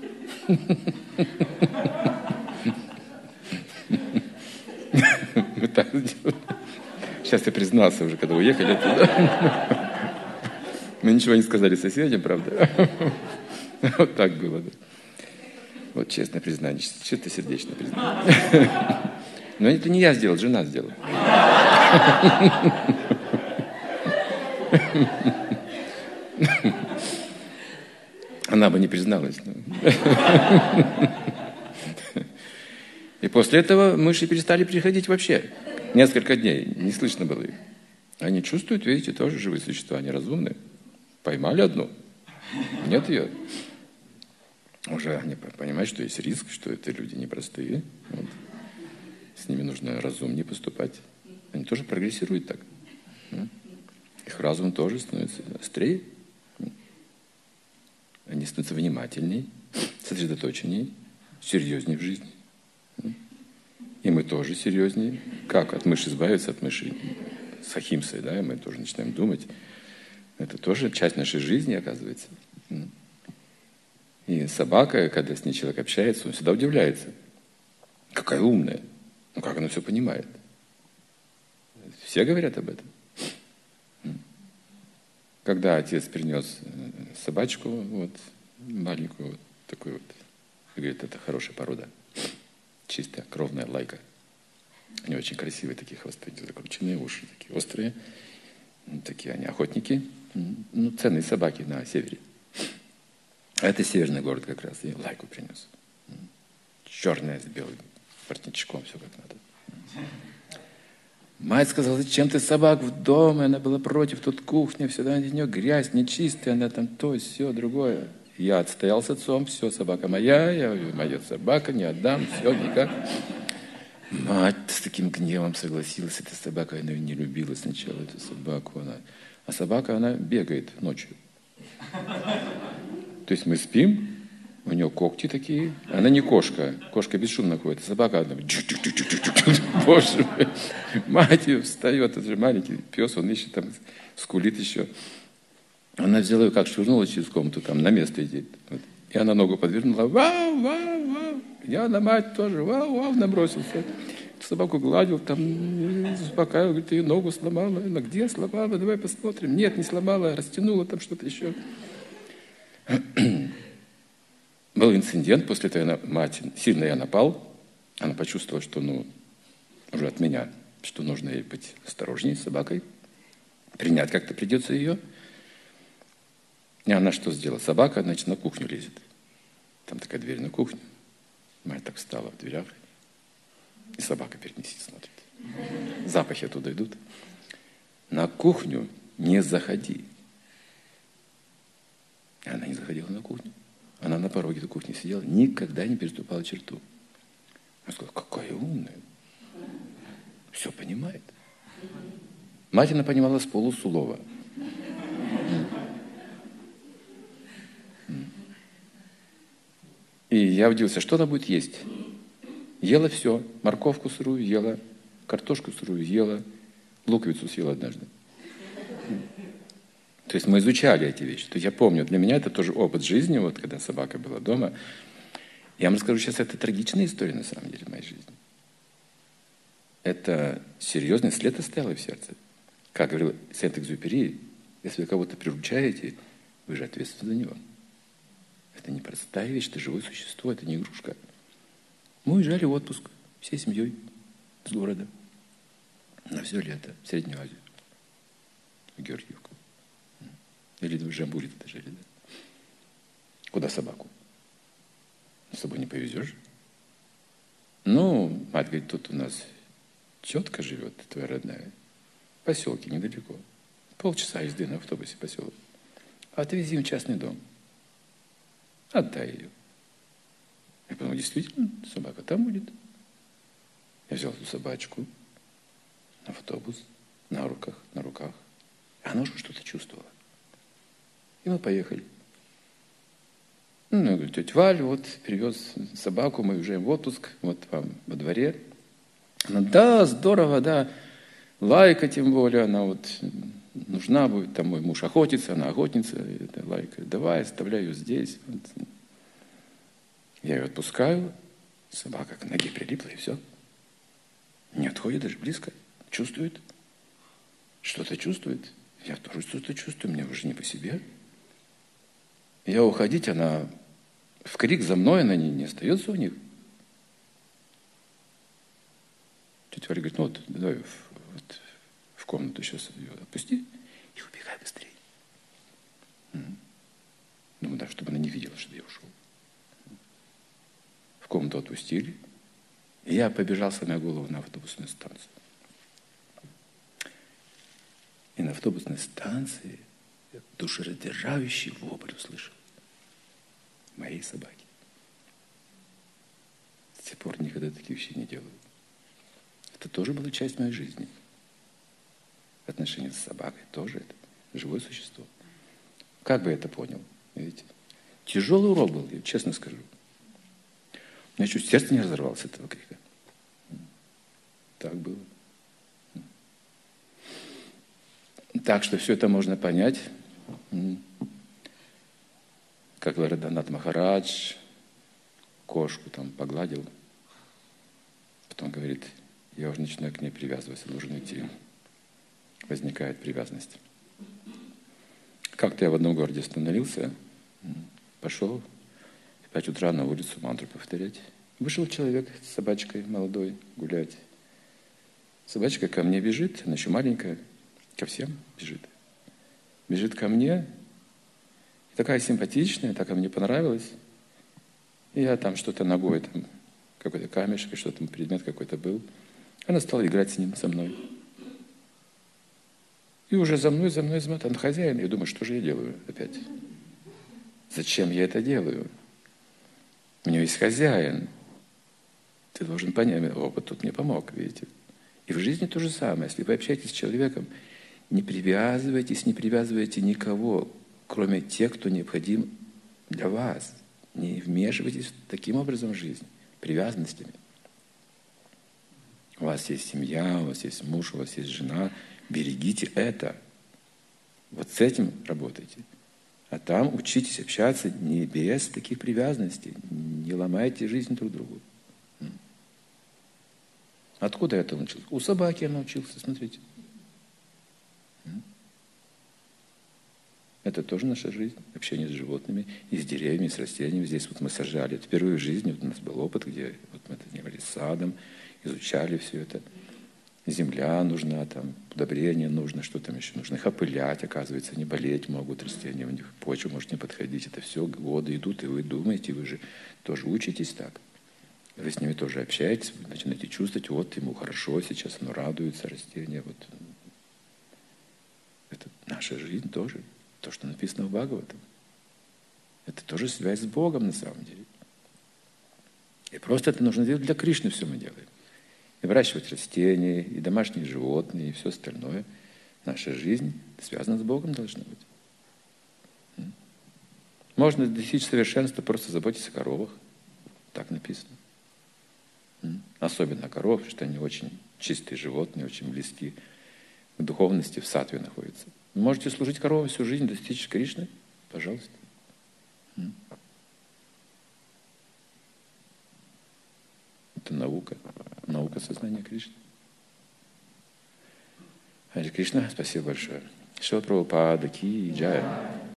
Мы так сделали. Сейчас я признался уже, когда уехали туда. Мы ничего не сказали соседям, правда? Вот так было, да. Вот честное признание, чисто сердечное признание. Но это не я сделал, жена сделала. Она бы не призналась. И после этого мыши перестали приходить вообще. Несколько дней. Не слышно было их. Они чувствуют, видите, тоже живые существа. Они разумные. Поймали одну. Нет ее. Уже они понимают, что есть риск, что это люди непростые. Вот. С ними нужно разумнее поступать. Они тоже прогрессируют так. Их разум тоже становится острее. Они становятся внимательнее, сосредоточеннее, серьезнее в жизни. И мы тоже серьезнее. Как от мыши избавиться, от мыши с ахимсой, да, мы тоже начинаем думать. Это тоже часть нашей жизни, оказывается. И собака, когда с ней человек общается, он всегда удивляется. Какая умная. Ну как она все понимает? Все говорят об этом. Когда отец принес собачку, вот, маленькую, вот такую вот, говорит, это хорошая порода. Чистая, кровная лайка. Они очень красивые, такие хвосты, закрученные, уши такие острые. Такие они охотники. Ну, ценные собаки на севере. А это северный город как раз. И лайку принес. Черная, с белым воротничком, все как надо. Мать сказала, зачем ты собак в дом? И она была против, тут кухня, всегда из нее грязь, нечистая, она там то, все, другое. Я отстоял с отцом, все, собака моя, моя собака, не отдам, все, никак. Мать с таким гневом согласилась, эта собака, она не любила сначала эту собаку. А собака, она бегает ночью. То есть мы спим, у нее когти такие, она не кошка, кошка бесшумно ходит, собака, она боже мой, мать ее встает, это же маленький пес, он ищет там, скулит еще. Она взяла ее, как швырнула через комнату, там на место идет. Вот. И она ногу подвернула, вау, вау, вау. Я на мать тоже, вау, вау, набросился. Собаку гладил, там, успокаивал, говорит, ты ногу сломала. Она, где сломала? Давай посмотрим. Нет, не сломала, растянула там что-то еще. Был инцидент, после этого мать сильно я напал. Она почувствовала, что, уже от меня, что нужно ей быть осторожнее с собакой. Принять как-то придется ее. И она что сделала? Собака, значит, на кухню лезет. Там такая дверь на кухню. Мать так встала в дверях. И собака перед ней смотрит. Запахи оттуда идут. На кухню не заходи. И она не заходила на кухню. Она на пороге этой кухни сидела, никогда не переступала черту. Она сказала, какая умная. Все понимает. Мать она понимала с полуслова. И я удивился, что она будет есть. Ела все. Морковку сырую ела, картошку сырую ела, луковицу съела однажды. То есть мы изучали эти вещи. То есть я помню, для меня это тоже опыт жизни, вот когда собака была дома. Я вам расскажу сейчас, это трагичная история на самом деле в моей жизни. Это серьезный след оставил в сердце. Как говорил Сент-Экзюпери, если вы кого-то приручаете, вы же ответственны за него. Это не простая вещь, это живое существо, это не игрушка. Мы уезжали в отпуск всей семьей с города на все лето в Среднюю Азию, в Георгиевку. Или в Жамбуре тогда жили, да? Куда собаку? С собой не повезешь. Мать говорит, тут у нас тетка живет, твоя родная, в поселке недалеко. Полчаса езды на автобусе поселок. Отвези в частный дом. Отдай ее. Я подумал, действительно, собака там будет. Я взял эту собачку в автобус, на руках. Она уже что-то чувствовала. И мы поехали. Я говорю, тетя Валь, вот, привез собаку, мы уезжаем в отпуск, вот вам во дворе. Она, да, здорово, да. Лайка, тем более, она вот нужна будет, там мой муж охотится, она охотница, это Лайка. Давай, оставляю ее здесь. Вот. Я ее отпускаю, собака к ноге прилипла, и все. Не отходит даже близко, чувствует. Что-то чувствует. Я тоже что-то чувствую, мне уже не по себе. Я уходить, она в крик за мной, она не остается у них. Тетя Валя говорит, вот, давай в комнату сейчас ее отпусти и убегай быстрее. Ну, да, чтобы она не видела, что я ушел. В комнату отпустили, и я побежал, сломя голову, на автобусную станцию. И на автобусной станции я душераздирающий вопль услышал моей собаки. С тех пор никогда таких вещей не делаю. Это тоже была часть моей жизни. Отношения с собакой тоже это живое существо. Как бы я это понял? Видите? Тяжелый урок был, я честно скажу. У меня чуть сердце не разорвалось от этого крика. Так было. Так что все это можно понять. Как Варадханат Махарадж кошку там погладил. Потом говорит, я уже начинаю к ней привязываться, должен уйти. Возникает привязанность. Как-то я в одном городе остановился, пошел в 5 утра на улицу мантру повторять. Вышел человек с собачкой молодой гулять. Собачка ко мне бежит, она еще маленькая, ко всем бежит. Бежит ко мне, такая симпатичная, так мне понравилась. И я там что-то ногой, там какой-то камешек, что-то предмет какой-то был. Она стала играть с ним, со мной. И уже за мной, он хозяин. Я думаю, что же я делаю опять? Зачем я это делаю? У него есть хозяин. Ты должен понять, опыт тут мне помог, видите. И в жизни то же самое. Если вы общаетесь с человеком, не привязывайте никого, кроме тех, кто необходим для вас. Не вмешивайтесь таким образом в жизнь, привязанностями. У вас есть семья, у вас есть муж, у вас есть жена. Берегите это. Вот с этим работайте. А там учитесь общаться не без таких привязанностей. Не ломайте жизнь друг другу. Откуда я это научился? У собаки я научился, смотрите. Это тоже наша жизнь, общение с животными, и с деревьями, и с растениями. Здесь вот мы сажали. Впервые в жизни вот у нас был опыт, где вот мы занимались садом, изучали все это. Земля нужна, там, удобрение нужно, что там еще нужно. Их опылять, оказывается, не болеть могут растения, у них почва может не подходить. Это все годы идут, и вы думаете, вы же тоже учитесь так. Вы с ними тоже общаетесь, вы начинаете чувствовать, вот ему хорошо сейчас, оно радуется, растение. Вот. Это наша жизнь тоже. То, что написано в Бхагаватам. Это тоже связь с Богом на самом деле. И просто это нужно делать для Кришны, все мы делаем. И выращивать растения, и домашние животные, и все остальное. Наша жизнь связана с Богом должна быть. Можно достичь совершенства, просто заботиться о коровах. Так написано. Особенно о коровах, что они очень чистые животные, очень близки к духовности, в саттве находятся. Вы можете служить коровам всю жизнь, достичь Кришны? Пожалуйста. Это наука. Наука сознания Кришны. Харе Кришна, спасибо большое. Шрила Прабхупада ки джай.